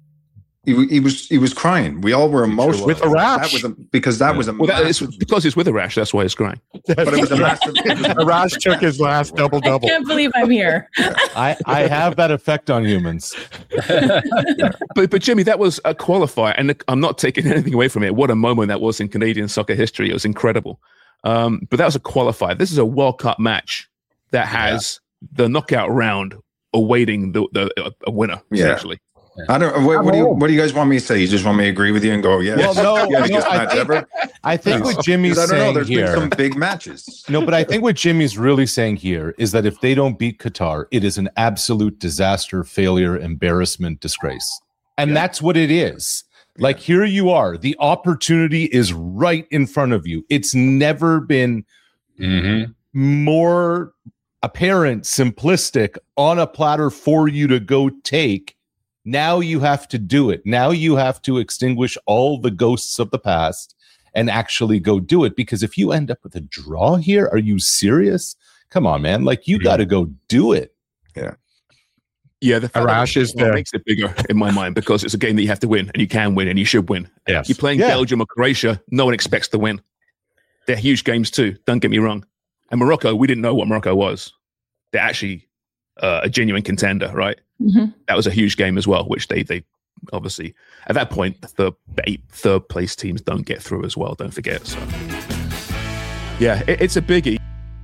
F: He was crying. We all were emotional
D: with a rash.
F: Because that was a.
C: Well, it's because he's with a rash. That's why he's crying.
F: But it was a massive.
D: A rash took his last double-double.
E: I can't believe I'm here.
I: I have that effect on humans.
C: But Jimmy, that was a qualifier, and I'm not taking anything away from it. What a moment that was in Canadian soccer history. It was incredible. But that was a qualifier. This is a World Cup match that has the knockout round awaiting a winner, essentially.
F: I don't. What do you guys want me to say? You just want me to agree with you and go, yeah.
I: Well, no. I think what Jimmy's saying
F: there's
I: here.
F: Been some big matches.
I: No, but I think what Jimmy's really saying here is that if they don't beat Qatar, it is an absolute disaster, failure, embarrassment, disgrace, and that's what it is. Like, here you are. The opportunity is right in front of you. It's never been more apparent, simplistic, on a platter for you to go take. Now you have to do it. Now you have to extinguish all the ghosts of the past and actually go do it. Because if you end up with a draw here, are you serious? Come on, man. Like, you got to go do it.
F: Yeah.
C: Yeah, the
D: rash is there.
C: Makes it bigger in my mind, because it's a game that you have to win, and you can win, and you should win.
D: Yes.
C: You're playing Belgium or Croatia, no one expects to win. They're huge games too, don't get me wrong. And Morocco, we didn't know what Morocco was. They're actually a genuine contender, right? That was a huge game as well, which they obviously, at that point, the 8 third place teams don't get through as well, don't forget. So yeah, it's a biggie.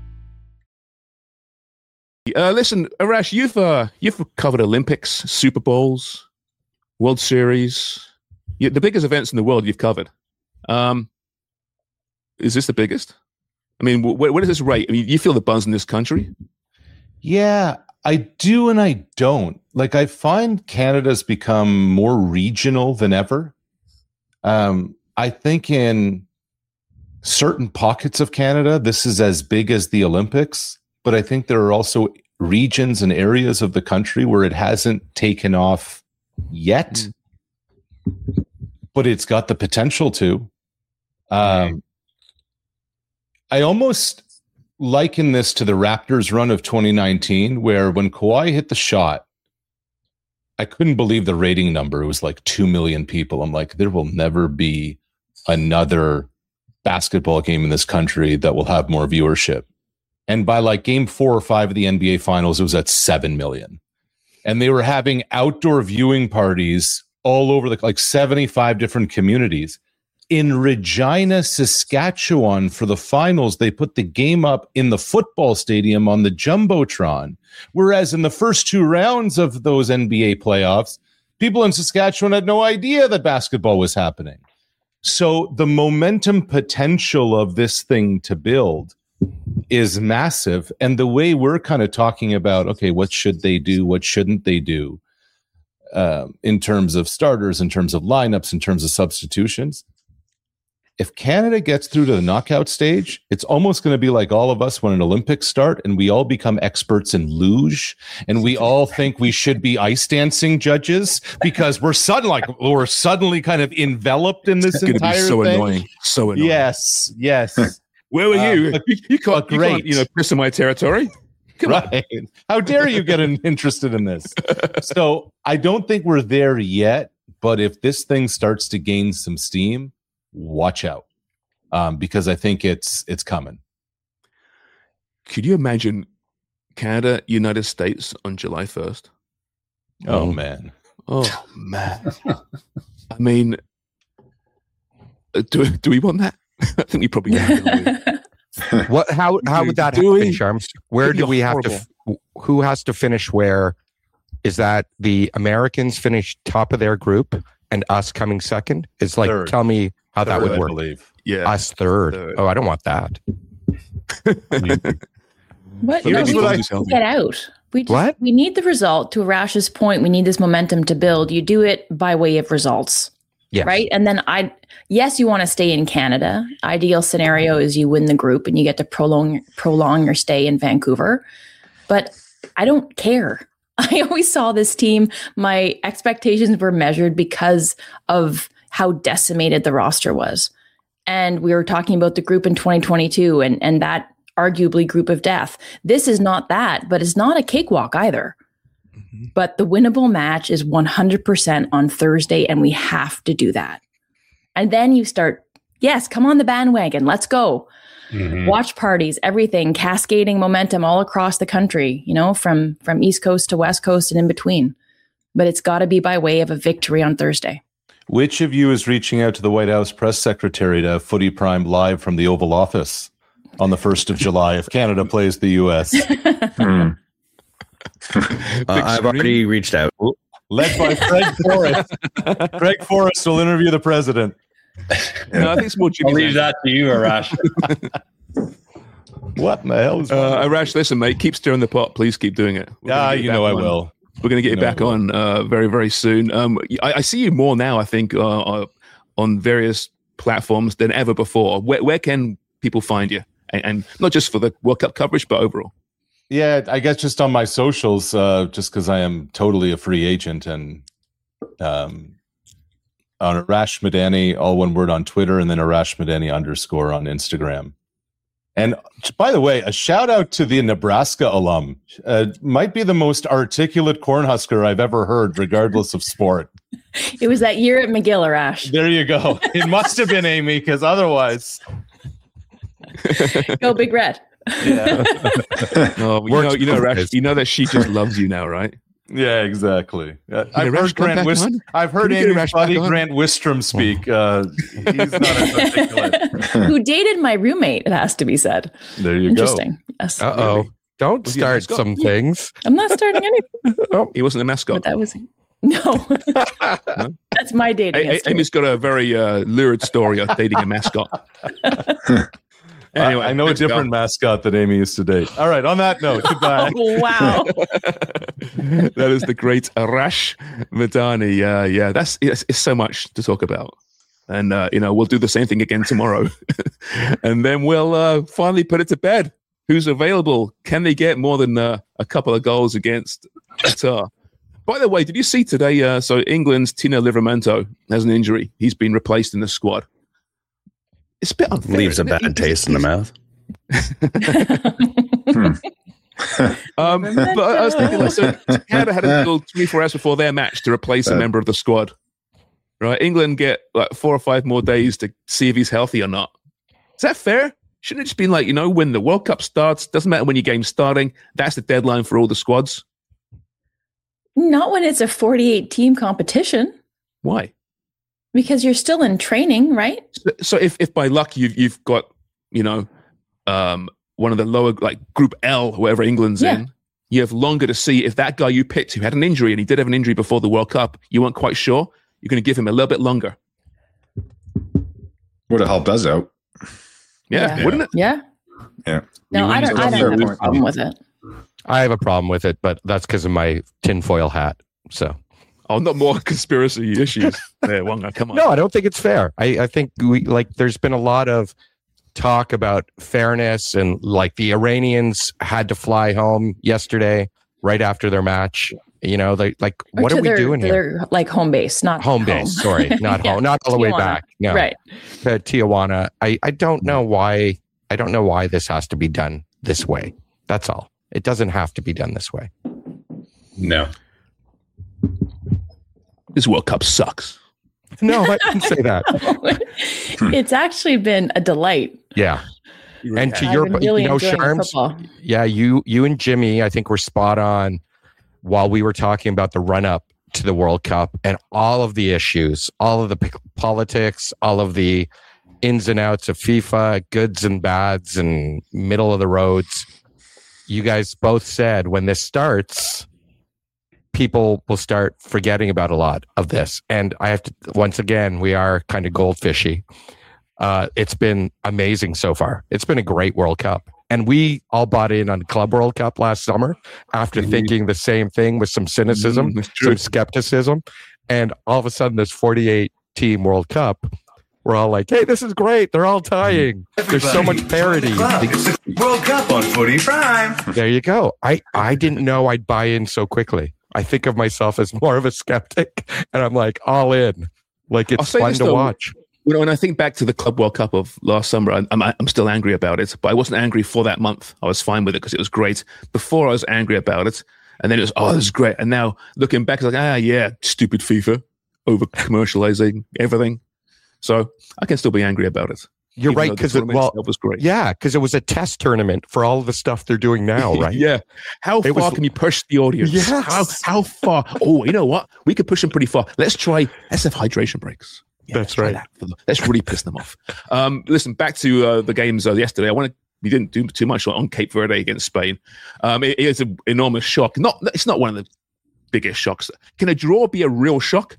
C: Listen, Arash, you've covered Olympics, Super Bowls, World Series, the biggest events in the world you've covered. Is this the biggest? I mean, what is this rate? I mean, you feel the buzz in this country?
I: Yeah, I do and I don't. Like, I find Canada's become more regional than ever. I think in certain pockets of Canada, this is as big as the Olympics, but I think there are also regions and areas of the country where it hasn't taken off yet, but it's got the potential to. I almost liken this to the Raptors run of 2019, where when Kawhi hit the shot, I couldn't believe the rating number. It was like 2 million people. I'm like, there will never be another basketball game in this country that will have more viewership. And by like game 4 or 5 of the NBA finals, it was at 7 million. And they were having outdoor viewing parties all over like 75 different communities. In Regina, Saskatchewan, for the finals, they put the game up in the football stadium on the Jumbotron. Whereas in the first 2 rounds of those NBA playoffs, people in Saskatchewan had no idea that basketball was happening. So the momentum potential of this thing to build is massive. And the way we're kind of talking about, okay, what should they do? What shouldn't they do? In terms of starters, in terms of lineups, in terms of substitutions. If Canada gets through to the knockout stage, it's almost going to be like all of us when an Olympics start and we all become experts in luge and we all think we should be ice dancing judges because we're suddenly kind of enveloped in this entire thing.
C: So annoying.
I: Yes.
C: Where were you? You can't, piss in my territory. Come on.
I: How dare you get interested in this? So I don't think we're there yet, but if this thing starts to gain some steam, watch out, because I think it's coming.
C: Could you imagine Canada, United States on July 1st?
I: Oh man.
C: I mean, do we want that? I think we probably do.
D: What? How would that happen, Sharms? Where do we have to? Who has to finish where? Is that the Americans finish top of their group and us coming second? It's like,
I: third.
D: Tell me how that would work.
I: I believe.
C: Yeah,
D: us third. Oh, I don't want that.
E: What? No, we just get out. We need the result. To Arash's point, we need this momentum to build. You do it by way of results.
D: Yes.
E: Right. And then you want to stay in Canada. Ideal scenario is you win the group and you get to prolong your stay in Vancouver. But I don't care. I always saw this team. My expectations were measured because of how decimated the roster was. And we were talking about the group in 2022 and that arguably group of death. This is not that, but it's not a cakewalk either. Mm-hmm. But the winnable match is 100% on Thursday, and we have to do that. And then you start, yes, come on the bandwagon. Let's go. Mm-hmm. Watch parties, everything, cascading momentum all across the country, from East Coast to West Coast and in between. But it's got to be by way of a victory on Thursday.
I: Which of you is reaching out to the White House press secretary to have Footy Prime live from the Oval Office on the 1st of July if Canada plays the U.S.?
J: I've already reached out.
I: Led by Craig Forrest. Craig Forrest will interview the president.
C: No, I think it's more Jimmy.
J: I'll leave that to you, Arash.
I: What in the hell is
C: Arash, listen, mate, keep stirring the pot. Please keep doing it.
I: I will.
C: We're going to get you back on very, very soon. I see you more now, I think, on various platforms than ever before. Where can people find you? And not just for the World Cup coverage, but overall.
I: Yeah, I guess just on my socials, just because I am totally a free agent, and on Arash Madani, all one word, on Twitter, and then Arash Madani _ on Instagram. And by the way, a shout out to the Nebraska alum. Might be the most articulate Cornhusker I've ever heard, regardless of sport.
E: It was that year at McGill, Arash.
I: There you go. It must have been Amy, because otherwise.
E: Go Big Red.
I: Yeah.
C: Arash, you know that she just loves you now, right?
I: Yeah, exactly. I've heard Amy's buddy Grant Wistrom speak. He's not as articulate.
E: Who dated my roommate, it has to be said.
I: There you
E: Interesting.
I: go.
E: Yes.
D: Uh-oh. Don't start some things.
E: I'm not starting anything.
C: He wasn't a mascot.
E: But that was... No. That's my dating history.
C: Amy's got a very lurid story of dating a mascot. Anyway,
I: I know a different mascot that Amy used to date. All right. On that note, goodbye.
E: Oh, wow.
C: That is the great Arash Madani. Yeah. It's so much to talk about. And, we'll do the same thing again tomorrow. And then we'll finally put it to bed. Who's available? Can they get more than a couple of goals against Qatar? By the way, did you see today? So England's Tino Livramento has an injury. He's been replaced in the squad. It's a bit unfair.
J: Leaves a bad taste in the mouth.
C: But I was thinking, so Canada had a little 24 hours before their match to replace a member of the squad. Right? England get like 4 or 5 more days to see if he's healthy or not. Is that fair? Shouldn't it just been like, when the World Cup starts, doesn't matter when your game's starting, that's the deadline for all the squads?
E: Not when it's a 48-team competition.
C: Why?
E: Because you're still in training, right?
C: So if by luck you've got, one of the lower, like Group L, whoever England's in, you have longer to see if that guy you picked who had an injury, and he did have an injury before the World Cup, you weren't quite sure, you're going to give him a little bit longer.
F: Would have helped us out.
C: Yeah, wouldn't it?
E: Yeah.
F: Yeah.
E: No, I don't have a problem with it.
D: I have a problem with it, but that's because of my tinfoil hat. So,
C: not more conspiracy issues. There, Wonga, come on.
D: No, I don't think it's fair. I think there's been a lot of talk about fairness, and like the Iranians had to fly home yesterday right after their match. What are we doing here?
E: They're like home base, not
D: home base. Sorry, not home, not all the way back. No,
E: right.
D: Tijuana. I don't know why. I don't know why this has to be done this way. That's all. It doesn't have to be done this way.
G: No.
C: This World Cup sucks.
D: No, I didn't say that.
E: It's actually been a delight.
D: Yeah. And to your
E: really
D: Sharms, yeah, you and Jimmy, I think, were spot on while we were talking about the run up to the World Cup and all of the issues, all of the politics, all of the ins and outs of FIFA, goods and bads and middle of the roads. You guys both said when this starts, people will start forgetting about a lot of this. And I have to, once again, we are kind of goldfishy. It's been amazing so far. It's been a great World Cup. And we all bought in on Club World Cup last summer after thinking the same thing with some cynicism, some skepticism. And all of a sudden, this 48-team World Cup, we're all like, hey, this is great. They're all tying. There's so much parity.
B: World Cup on Footy Prime.
D: There you go. I didn't know I'd buy in so quickly. I think of myself as more of a skeptic, and I'm like all in. Like it's fun to watch.
C: When I think back to the Club World Cup of last summer, I'm still angry about it, but I wasn't angry for that month. I was fine with it because it was great. Before I was angry about it, and then it was, this is great. And now looking back, it's like, stupid FIFA, over commercializing everything. So I can still be angry about it.
D: You're right, because it
C: was great.
D: Yeah, because it was a test tournament for all of the stuff they're doing now, right?
C: Yeah. How far can you push the audience?
D: Yes.
C: How far? Oh, you know what? We could push them pretty far. Let's have hydration breaks. Yeah,
D: that's right.
C: Let's really piss them off. Listen, back to the games yesterday. We didn't do too much on Cape Verde against Spain. It is an enormous shock. It's not one of the biggest shocks. Can a draw be a real shock?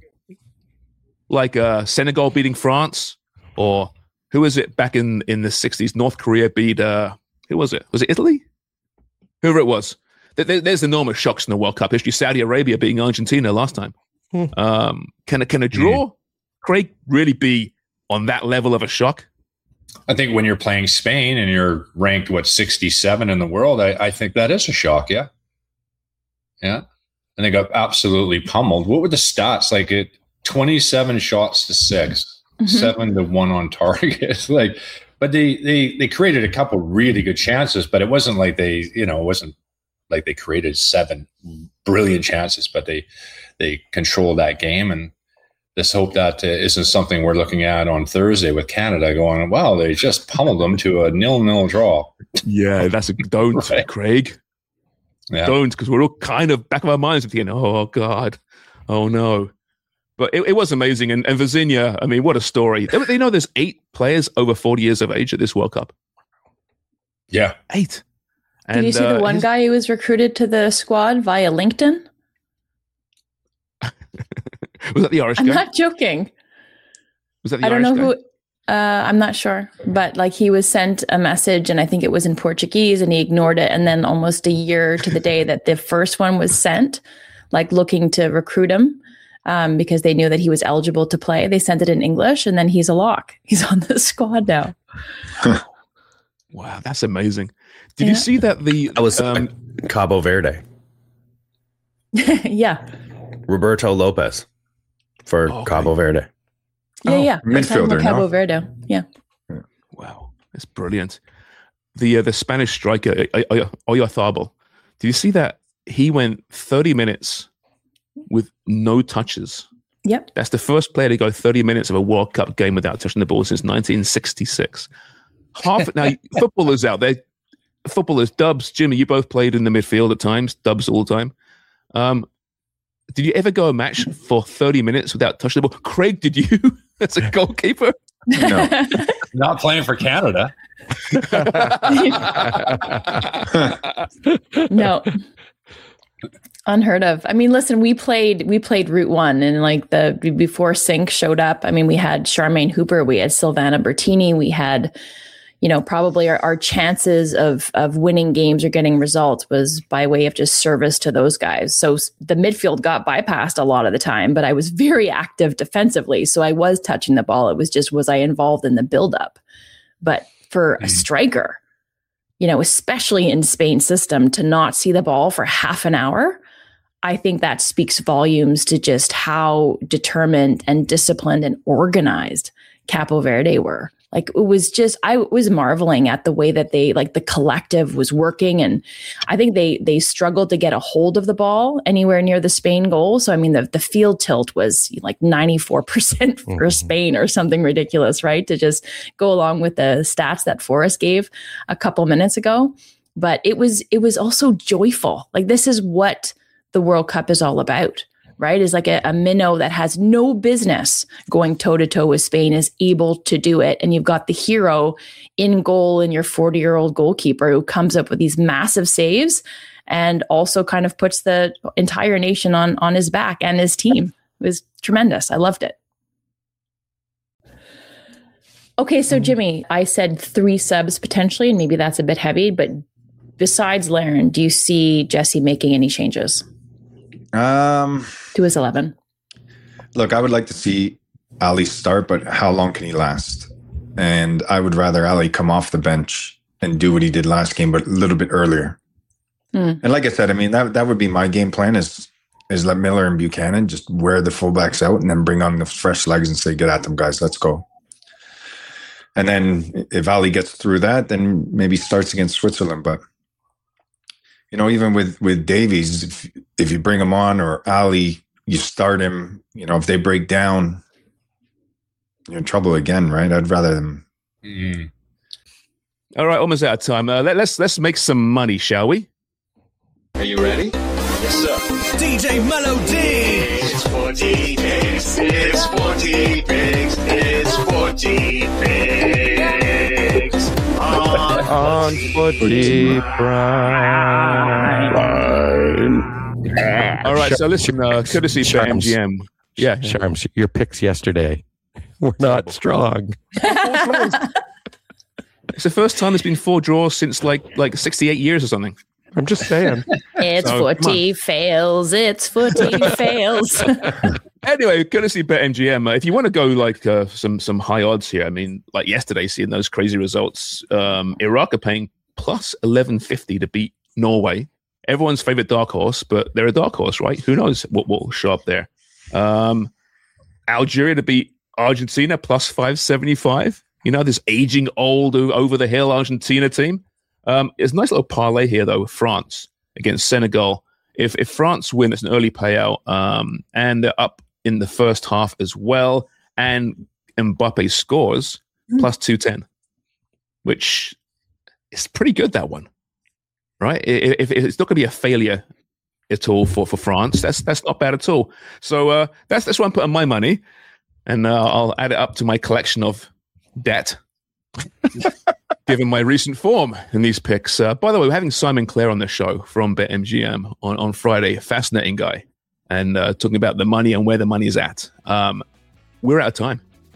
C: Like Senegal beating France, or who was it back in the 60s? North Korea beat who was it? Was it Italy? Whoever it was. There's enormous shocks in the World Cup history. Saudi Arabia beating Argentina last time. Can a draw, Craig, really be on that level of a shock?
G: I think when you're playing Spain and you're ranked 67 in the world, I think that is a shock. Yeah. And they got absolutely pummeled. What were the stats? Like 27 shots to 6, 7-1 on target. But they created a couple really good chances, but it wasn't like they created 7 brilliant chances, but they controlled that game. And let's hope that isn't something we're looking at on Thursday with Canada going, wow, they just pummeled them to a 0-0 draw.
C: Yeah, don't, right. Craig. Yeah. Don't, because we're all kind of back of our minds thinking, oh, God, oh, no. But it was amazing. And Virginia, I mean, what a story. They know there's 8 players over 40 years of age at this World Cup.
G: Yeah.
C: 8.
E: Did you see the one guy who was recruited to the squad via LinkedIn?
C: Was that the Irish guy?
E: I'm not joking.
C: Was that the Irish guy?
E: I'm not sure, but like he was sent a message and I think it was in Portuguese and he ignored it. And then almost a year to the day that the first one was sent, like looking to recruit him because they knew that he was eligible to play, they sent it in English and then he's a lock. He's on the squad now.
C: Wow, that's amazing. Did you see that
H: that was Cabo Verde?
E: Yeah.
H: Roberto Lopez for Cabo Verde.
E: Yeah.
F: Midfielder,
E: Cabo
F: no?
E: Verde. Yeah.
C: Wow, that's brilliant. The Spanish striker Oyarzabal. Did you see that he went 30 minutes with no touches?
E: Yep.
C: That's the first player to go 30 minutes of a World Cup game without touching the ball since 1966. Now, footballers out there, Dubs, Jimmy, you both played in the midfield at times, Dubs all the time. Did you ever go a match for 30 minutes without touching the ball? Craig, did you as a goalkeeper?
F: No.
G: Not playing for Canada.
E: No. Unheard of. I mean, listen, we played Route 1 and like before Sync showed up, I mean, we had Charmaine Hooper, we had Silvana Bertini, we had, probably our chances of winning games or getting results was by way of just service to those guys. So the midfield got bypassed a lot of the time, but I was very active defensively. So I was touching the ball. It was just, was I involved in the buildup? But for a striker, especially in Spain's system, to not see the ball for half an hour, I think that speaks volumes to just how determined and disciplined and organized Cabo Verde were. Like it was just, I was marveling at the way that they, like the collective was working. And I think they struggled to get a hold of the ball anywhere near the Spain goal. So, I mean, the field tilt was like 94% for Spain or something ridiculous, right? To just go along with the stats that Forrest gave a couple minutes ago. But it was also joyful. Like this is what the World Cup is all about. Right? Is like a minnow that has no business going toe to toe with Spain is able to do it. And you've got the hero in goal in your 40-year-old goalkeeper who comes up with these massive saves and also kind of puts the entire nation on his back and his team. It was tremendous. I loved it. Okay, so Jimmy, I said 3 subs potentially, and maybe that's a bit heavy, but besides Larin, do you see Jesse making any changes? To his 11.
F: Look, I would like to see Ali start, but how long can he last? And I would rather Ali come off the bench and do what he did last game, but a little bit earlier. And like I said, I mean, that would be my game plan is let Miller and Buchanan just wear the fullbacks out and then bring on the fresh legs and say, get at them, guys, let's go. And then if Ali gets through that, then maybe starts against Switzerland. But even with Davies, if you bring him on or Ali, you start him, if they break down, you're in trouble again, right? I'd rather them.
C: All right, almost out of time. Let's make some money, shall we?
B: Are you ready? Yes, sir. DJ Melody. It's 40 pigs. It's 40 pigs. It's 40 pigs.
D: On Footy Prime.
C: All right, so listen, courtesy for MGM. Yeah,
D: Charms, your picks yesterday were not strong.
C: It's the first time there's been 4 draws since like 68 years or something.
D: I'm just saying.
E: It's footy fails. It's footy fails.
C: Anyway, courtesy BetMGM. If you want to go like some high odds here, I mean, like yesterday, seeing those crazy results, Iraq are paying plus 1150 to beat Norway. Everyone's favorite dark horse, but they're a dark horse, right? Who knows what will show up there? Algeria to beat Argentina plus 575. This aging old over the hill Argentina team. It's a nice little parlay here, though, with France against Senegal. If France win, it's an early payout, and they're up in the first half as well, and Mbappe scores plus 210, which is pretty good, that one, right? If it's not going to be a failure at all for France, that's not bad at all. So that's why I'm putting my money, and I'll add it up to my collection of debt. Given my recent form in these picks. By the way, we're having Simon Clare on the show from BetMGM on Friday. A fascinating guy. And talking about the money and where the money is at. We're out of time.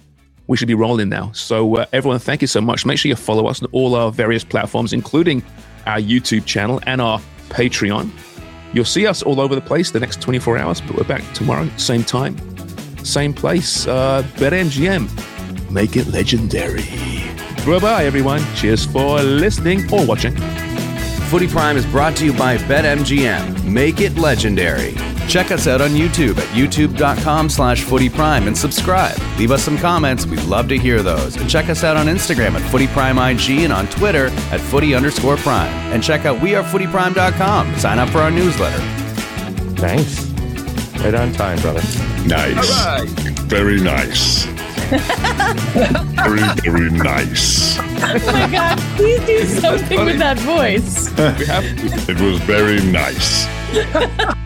C: we should be rolling now. So everyone, thank you so much. Make sure you follow us on all our various platforms, including our YouTube channel and our Patreon. You'll see us all over the place the next 24 hours, but we're back tomorrow, same time, same place. BetMGM, make it legendary. Bye-bye, everyone. Cheers for listening or watching.
H: Footy Prime is brought to you by BetMGM. Make it legendary. Check us out on YouTube at youtube.com/footyprime and subscribe. Leave us some comments. We'd love to hear those. And check us out on Instagram at FootyPrimeIG and on Twitter at @footy_prime. And check out wearefootyprime.com. Sign up for our newsletter.
D: Thanks. Right on time, brother.
I: Nice.
C: All right.
I: Very nice. Very, very nice.
E: Oh my God, please do something with that voice.
C: We have to.
I: It was very nice.